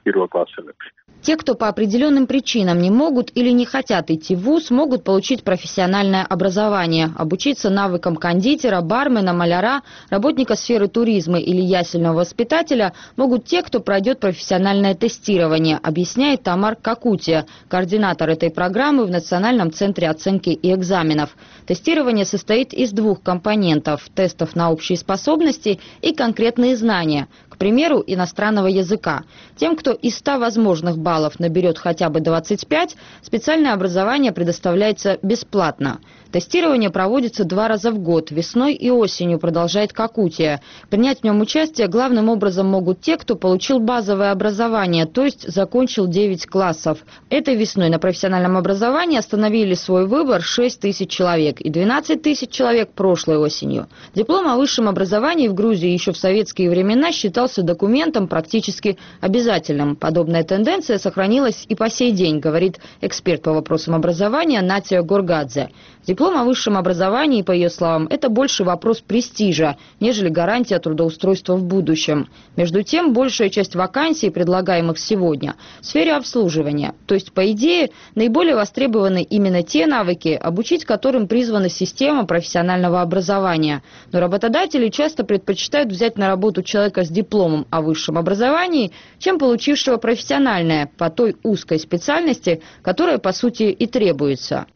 Те, кто по определенным причинам не могут или не хотят идти в вуз, могут получить профессиональное образование, обучиться навыкам кондитера, бармена, маляра, работника сферы туризма или ясельного воспитателя могут те, кто пройдет профессиональное тестирование, объясняет Тамар Какутия, координатор этой программы в Национальном центре оценки и экзаменов. Тестирование состоит из 2 компонентов – тестов на общие способности и конкретные знания, к примеру, иностранного языка. Тем, кто из 100 возможных баллов наберет хотя бы 25, специальное образование предоставляется бесплатно. Тестирование проводится 2 раза в год, весной и осенью, продолжает Какутия. Принять в нем участие главным образом могут те, кто получил базовое образование, то есть закончил 9 классов. Этой весной на профессиональном образовании остановили свой выбор 6 тысяч человек и 12 тысяч человек прошлой осенью. Диплом о высшем образовании в Грузии еще в советские времена считался документом практически обязательным. Подобная тенденция сохранилась и по сей день, говорит эксперт по вопросам образования Натия Горгадзе. Диплом о высшем образовании, по ее словам, это больше вопрос престижа, нежели гарантия трудоустройства в будущем. Между тем, большая часть вакансий, предлагаемых сегодня, в сфере обслуживания. То есть, по идее, наиболее востребованы именно те навыки, обучить которым призвана система профессионального образования. Но работодатели часто предпочитают взять на работу человека с дипломом о высшем образовании, чем получившего профессиональное по той узкой специальности, которая, по сути, и требуется.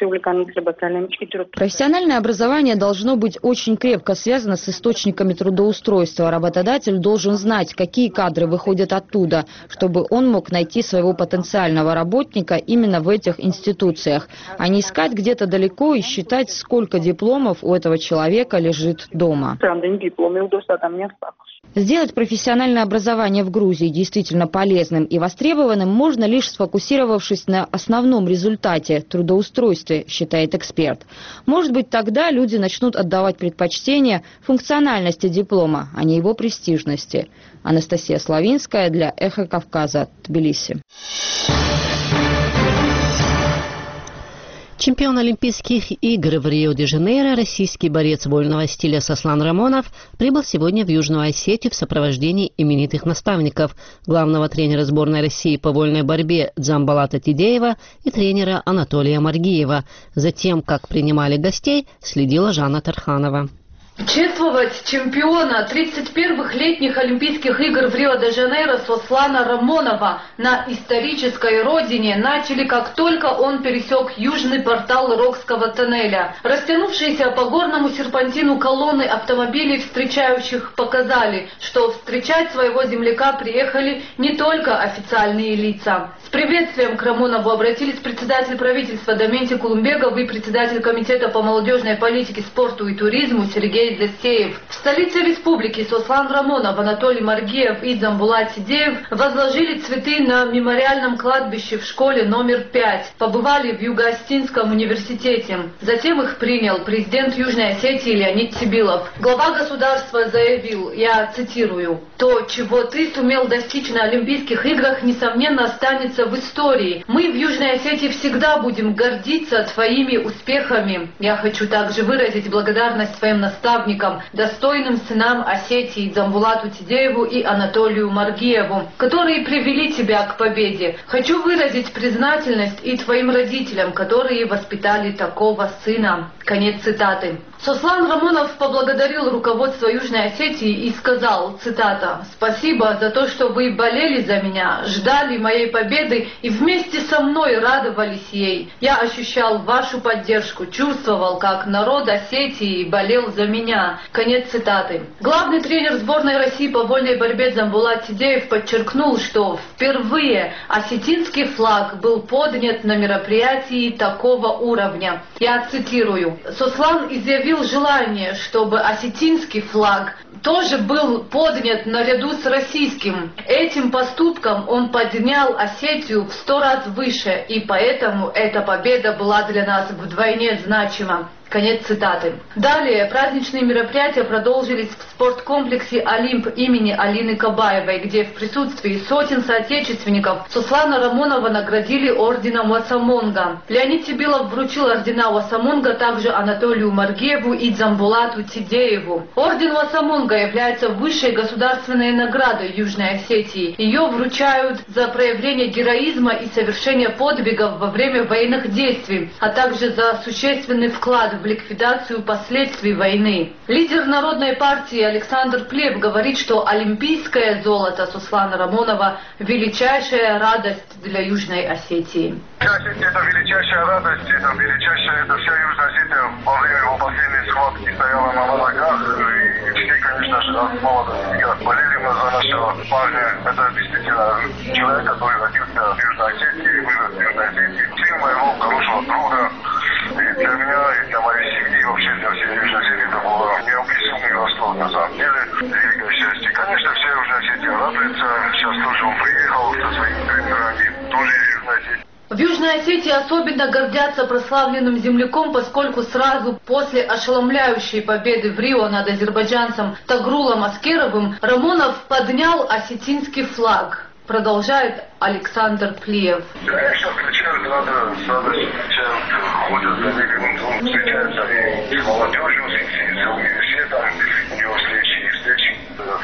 Профессиональное образование должно быть очень крепко связано с источниками трудоустройства. Работодатель должен знать, какие кадры выходят оттуда, чтобы он мог найти своего потенциального работника именно в этих институциях, а не искать где-то далеко и считать, сколько дипломов у этого человека лежит дома. Сделать профессиональное образование в Грузии действительно полезным и востребованным можно лишь сфокусировавшись на основном результате – трудоустройстве, считает эксперт. Может быть, тогда люди начнут отдавать предпочтение функциональности диплома, а не его престижности. Анастасия Славинская для «Эхо Кавказа», Тбилиси. Чемпион Олимпийских игр в Рио-де-Жанейро, российский борец вольного стиля Сослан Рамонов, прибыл сегодня в Южную Осетию в сопровождении именитых наставников, главного тренера сборной России по вольной борьбе Дзамбалата Тидеева и тренера Анатолия Маргиева. Затем, как принимали гостей, следила Жанна Тарханова. Чествовать чемпиона 31-х летних Олимпийских игр в Рио-де-Жанейро Сослана Рамонова на исторической родине начали, как только он пересек южный портал Рокского тоннеля. Растянувшиеся по горному серпантину колонны автомобилей встречающих показали, что встречать своего земляка приехали не только официальные лица. С приветствием к Рамонову обратились председатель правительства Доменти Кулумбегов и председатель комитета по молодежной политике, спорту и туризму Сергей Засеев. В столице республики Сослан Рамонов, Анатолий Маргиев и Дзамбулат Тидеев возложили цветы на мемориальном кладбище в школе номер 5. Побывали в Юго-Остинском университете. Затем их принял президент Южной Осетии Леонид Сибилов. Глава государства заявил, я цитирую: «То, чего ты сумел достичь на Олимпийских играх, несомненно останется в истории. Мы в Южной Осетии всегда будем гордиться твоими успехами. Я хочу также выразить благодарность твоим наставникам наставникам, достойным сынам Осетии Дзамбулату Тидееву и Анатолию Маргиеву, которые привели тебя к победе. Хочу выразить признательность и твоим родителям, которые воспитали такого сына». Конец цитаты. Сослан Рамонов поблагодарил руководство Южной Осетии и сказал, цитата, «Спасибо за то, что вы болели за меня, ждали моей победы и вместе со мной радовались ей. Я ощущал вашу поддержку, чувствовал, как народ Осетии болел за меня». Конец цитаты. Главный тренер сборной России по вольной борьбе Дзамбулат Тидеев подчеркнул, что впервые осетинский флаг был поднят на мероприятии такого уровня. Я цитирую. Сослан изъявил желание, чтобы осетинский флаг тоже был поднят наряду с российским. Этим поступком он поднял Осетию в 100 раз выше, и поэтому эта победа была для нас вдвойне значима. Конец цитаты. Далее праздничные мероприятия продолжились в спорткомплексе «Олимп» имени Алины Кабаевой, где в присутствии сотен соотечественников Сослана Рамонова наградили орденом Уасамонга. Леонид Сибилов вручил ордена Уасамонга также Анатолию Маргиеву и Дзамбулату Тидееву. Орден Уасамонга является высшей государственной наградой Южной Осетии. Ее вручают за проявление героизма и совершение подвигов во время военных действий, а также за существенный вклад в ликвидацию последствий войны. Лидер Народной партии Александр Плев говорит, что олимпийское золото Сослана Рамонова – величайшая радость для Южной Осетии. Осетия – это величайшая радость, это вся Южная Осетия во время его последней схватки стояла на ногах, и все, конечно же, от молодости болели мы за нашего парня. Это действительно человек, который родился в Южной Осетии, вырос в Южной Осетии. Сын моего хорошего друга. И для меня, и для моей семьи, вообще для всей Южной Осетии это было неописуемый восторг на самом деле. Великое счастье. Конечно, вся Южная Осетия радуется. Сейчас тоже он приехал со своими тренерами, тоже из Южной Осетии. В Южной Осетии особенно гордятся прославленным земляком, поскольку сразу после ошеломляющей победы в Рио над азербайджанцем Тагрулом Аскеровым Рамонов поднял осетинский флаг. Продолжает Александр Плиев. Конечно, встречают, с радостью встречают, ходят за ним, он встречается и с молодежью, с университетом, у него встречи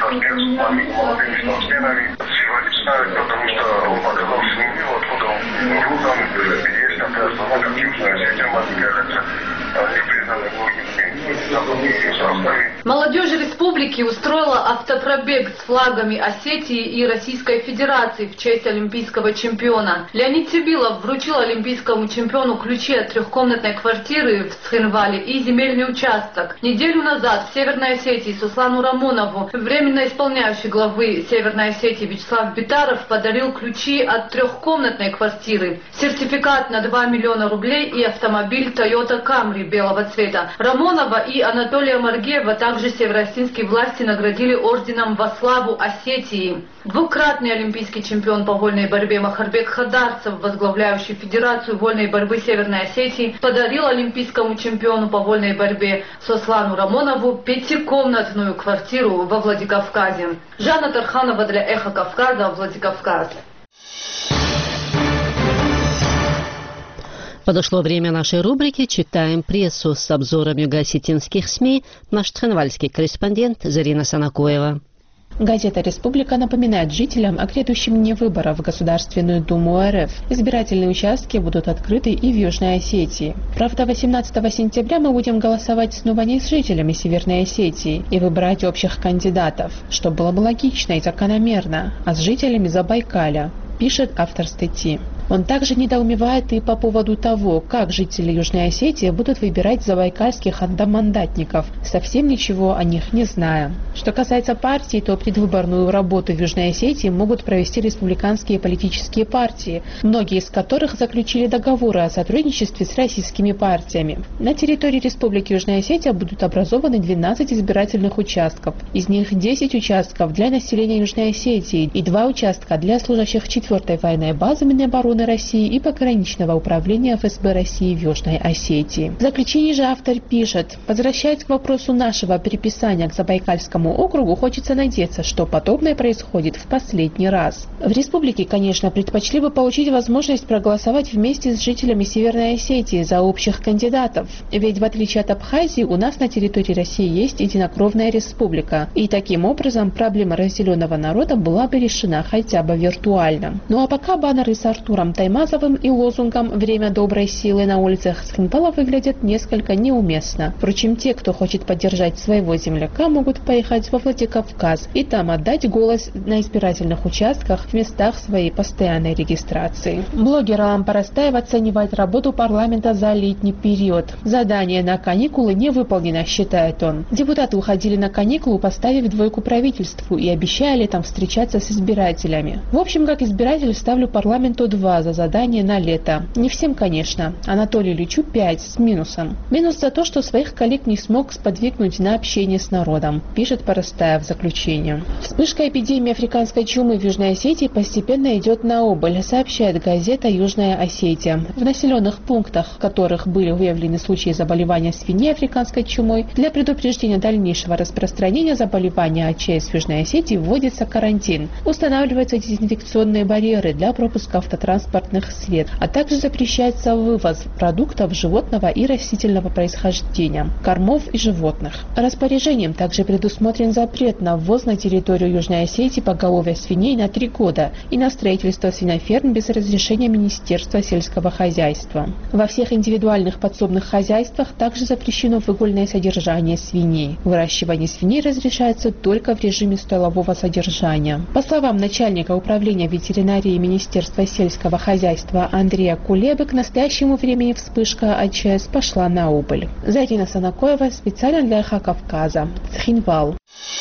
с молодыми спортсменами. Сегодня ставят, потому что он показал семью, откуда он родом, есть такая страна, как Южная Осетия, маленькая, хотя они признаны многими странами. Молодежь республики устроила автопробег с флагами Осетии и Российской Федерации в честь олимпийского чемпиона. Леонид Сибилов вручил олимпийскому чемпиону ключи от трехкомнатной квартиры в Схинвале и земельный участок. Неделю назад в Северной Осетии Сослану Рамонову временно исполняющий главы Северной Осетии Вячеслав Битаров подарил ключи от трехкомнатной квартиры, сертификат на 2 миллиона рублей и автомобиль Toyota Camry белого цвета. Рамонова и Анатолия Маргиева также североосетинские власти наградили орденом во славу Осетии. Двукратный олимпийский чемпион по вольной борьбе Махарбек Хадарцев, возглавляющий Федерацию вольной борьбы Северной Осетии, подарил олимпийскому чемпиону по вольной борьбе Сослану Рамонову 5-комнатную квартиру во Владикавказе. Жанна Тарханова для Эхо Кавказа, Владикавказ. Подошло время нашей рубрики «Читаем прессу» с обзором юго-осетинских СМИ наш тхенвальский корреспондент Зарина Санакоева. Газета «Республика» напоминает жителям о грядущем дне выборов в Государственную Думу РФ. Избирательные участки будут открыты и в Южной Осетии. Правда, 18 сентября мы будем голосовать снова не с жителями Северной Осетии и выбирать общих кандидатов, что было бы логично и закономерно, а с жителями Забайкаля, пишет автор статьи. Он также недоумевает и по поводу того, как жители Южной Осетии будут выбирать забайкальских одномандатников, совсем ничего о них не зная. Что касается партий, то предвыборную работу в Южной Осетии могут провести республиканские политические партии, многие из которых заключили договоры о сотрудничестве с российскими партиями. На территории Республики Южная Осетия будут образованы 12 избирательных участков. Из них 10 участков для населения Южной Осетии и 2 участка для служащих 4-й военной базы Минобороны обороны России и пограничного управления ФСБ России в Южной Осетии. В заключении же автор пишет: возвращаясь к вопросу нашего приписания к Забайкальскому округу, хочется надеяться, что подобное происходит в последний раз. В республике, конечно, предпочли бы получить возможность проголосовать вместе с жителями Северной Осетии за общих кандидатов. Ведь в отличие от Абхазии, у нас на территории России есть единокровная республика. И таким образом проблема разделенного народа была бы решена хотя бы виртуально. Ну а пока баннеры с Артуром Таймазовым и лозунгом «Время доброй силы» на улицах Цхинвала выглядят несколько неуместно. Впрочем, те, кто хочет поддержать своего земляка, могут поехать во Владикавказ и там отдать голос на избирательных участках в местах своей постоянной регистрации. Блогер Алам Парастаев оценивает работу парламента за летний период. Задание на каникулы не выполнено, считает он. Депутаты уходили на каникулы, поставив двойку правительству и обещая летом встречаться с избирателями. В общем, как избиратель ставлю парламенту 2 за задание на лето. Не всем, конечно. Анатолию Ильичу 5 с минусом. Минус за то, что своих коллег не смог сподвигнуть на общение с народом, пишет Парастаев в заключении. Вспышка эпидемии африканской чумы в Южной Осетии постепенно идет на убыль, сообщает газета «Южная Осетия». В населенных пунктах, в которых были выявлены случаи заболевания свиней африканской чумой, для предупреждения дальнейшего распространения заболевания АЧС в Южной Осетии вводится карантин, устанавливаются дезинфекционные барьеры для пропуска автотранспортных средств, а также запрещается вывоз продуктов животного и растительного происхождения, кормов и животных. Распоряжением также предусмотрен запрет на ввоз на территорию Южной Осетии поголовья свиней на 3 года и на строительство свиноферм без разрешения Министерства сельского хозяйства. Во всех индивидуальных подсобных хозяйствах также запрещено выгульное содержание свиней. Выращивание свиней разрешается только в режиме стойлового содержания. По словам начальника управления ветеринарии Министерства сельского хозяйства Андрея Кулебы, к настоящему времени вспышка АЧС пошла на убыль. Зарина Санакоева специально для Эхо Кавказа. Цхинвал.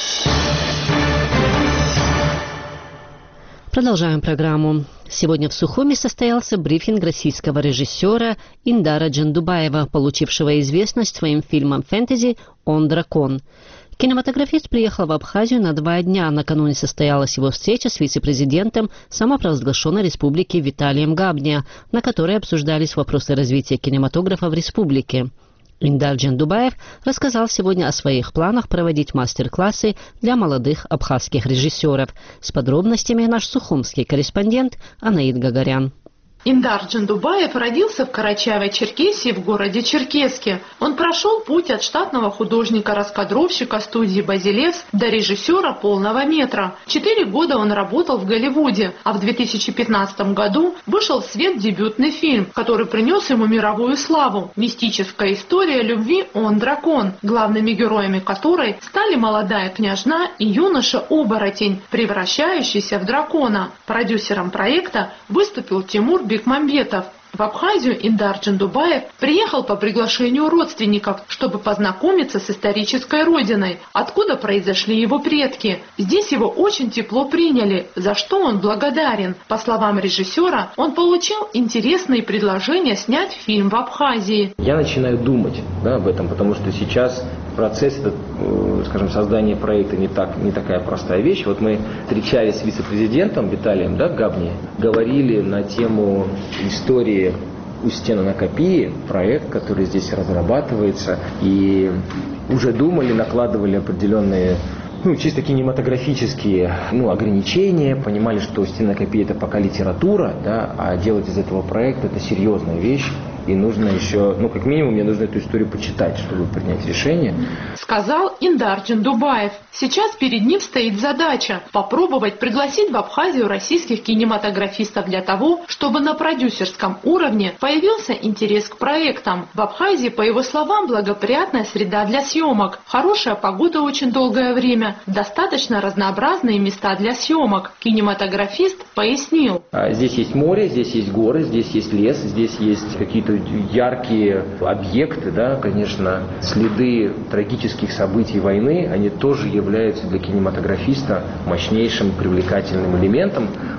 Продолжаем программу. Сегодня в Сухуми состоялся брифинг российского режиссера Индара Джандубаева, получившего известность своим фильмом фэнтези «Он дракон». Кинематографист приехал в Абхазию на 2 дня. Накануне состоялась его встреча с вице-президентом самопровозглашенной республики Виталием Габния, на которой обсуждались вопросы развития кинематографа в республике. Индар Джандубаев рассказал сегодня о своих планах проводить мастер-классы для молодых абхазских режиссеров. С подробностями наш сухумский корреспондент Анаид Гагарян. Индар Джандубаев родился в Карачаево-Черкесии в городе Черкесске. Он прошел путь от штатного художника-раскадровщика студии «Базилевс» до режиссера полного метра. 4 года он работал в Голливуде, а в 2015 году вышел в свет дебютный фильм, который принес ему мировую славу. Мистическая история любви «Он дракон», главными героями которой стали молодая княжна и юноша-оборотень, превращающийся в дракона. Продюсером проекта выступил Тимур Бекмамбетов. В Абхазию Индар Джандубаев приехал по приглашению родственников, чтобы познакомиться с исторической родиной, откуда произошли его предки. Здесь его очень тепло приняли, за что он благодарен. По словам режиссера, он получил интересные предложения снять фильм в Абхазии. Я начинаю думать об этом, потому что сейчас процесс, скажем, создания проекта не такая простая вещь. Вот мы встречались с вице-президентом Виталием Габни, говорили на тему истории Устена на Копии, проект, который здесь разрабатывается, и уже думали, накладывали определенные чисто кинематографические ограничения, понимали, что «Устена на Копии» — это пока литература, а делать из этого проекта — это серьезная вещь. И нужно еще, как минимум, мне нужно эту историю почитать, чтобы принять решение. Сказал Индар Джандубаев. Сейчас перед ним стоит задача попробовать пригласить в Абхазию российских кинематографистов для того, чтобы на продюсерском уровне появился интерес к проектам. В Абхазии, по его словам, благоприятная среда для съемок, хорошая погода очень долгое время, достаточно разнообразные места для съемок. Кинематографист пояснил. Здесь есть море, здесь есть горы, здесь есть лес, здесь есть какие-то яркие объекты, конечно, следы трагических событий войны, они тоже являются для кинематографиста мощнейшим привлекательным элементом.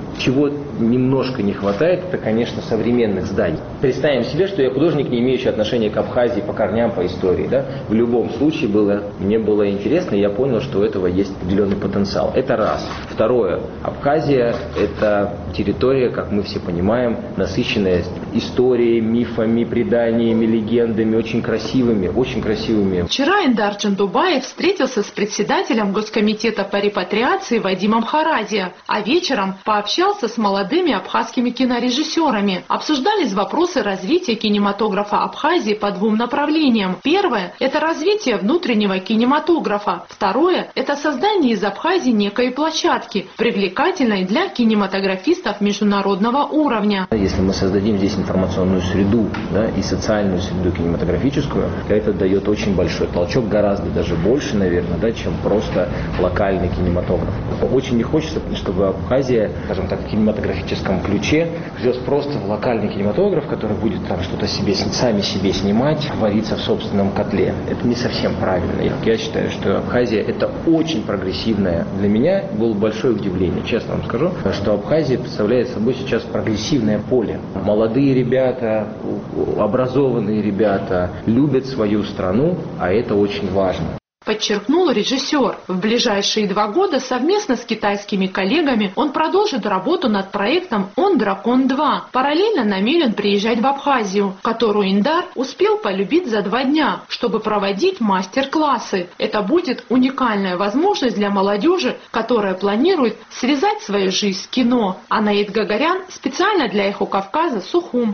Чего немножко не хватает, это, конечно, современных зданий. Представим себе, что я художник, не имеющий отношения к Абхазии по корням, по истории. Да? В любом случае мне было интересно, и я понял, что у этого есть определенный потенциал. Это раз. Второе. Абхазия – это территория, как мы все понимаем, насыщенная историей, мифами, преданиями, легендами, очень красивыми. Вчера Эндар Джандубаев встретился с председателем Госкомитета по репатриации Вадимом Харадия, а вечером пообщался с молодыми абхазскими кинорежиссерами. Обсуждались вопросы развития кинематографа Абхазии по двум направлениям. Первое – это развитие внутреннего кинематографа. Второе – это создание из Абхазии некой площадки, привлекательной для кинематографистов международного уровня. Если мы создадим здесь информационную среду, да, и социальную среду кинематографическую, это дает очень большой толчок, гораздо даже больше, наверное, да, чем просто локальный кинематограф. Очень не хочется, чтобы Абхазия, скажем так, в кинематографическом ключе придет просто в локальный кинематограф, который будет там что-то сами себе снимать, вариться в собственном котле. Это не совсем правильно. Я считаю, что Абхазия это очень прогрессивная. Для меня было большое удивление, честно вам скажу, что Абхазия представляет собой сейчас прогрессивное поле. Молодые ребята, образованные ребята любят свою страну, а это очень важно. Подчеркнул режиссер. В ближайшие 2 года совместно с китайскими коллегами он продолжит работу над проектом «Он Дракон 2». Параллельно намерен приезжать в Абхазию, которую Эндар успел полюбить за 2 дня, чтобы проводить мастер-классы. Это будет уникальная возможность для молодежи, которая планирует связать свою жизнь с кино. Анаит Гагарян специально для «Эхо Кавказа», Сухум.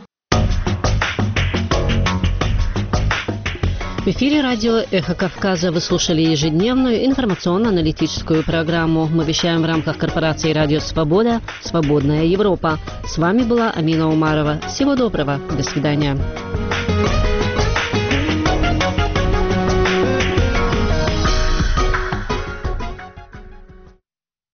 В эфире радио «Эхо Кавказа» вы слушали ежедневную информационно-аналитическую программу. Мы вещаем в рамках корпорации «Радио Свобода», «Свободная Европа». С вами была Амина Умарова. Всего доброго. До свидания.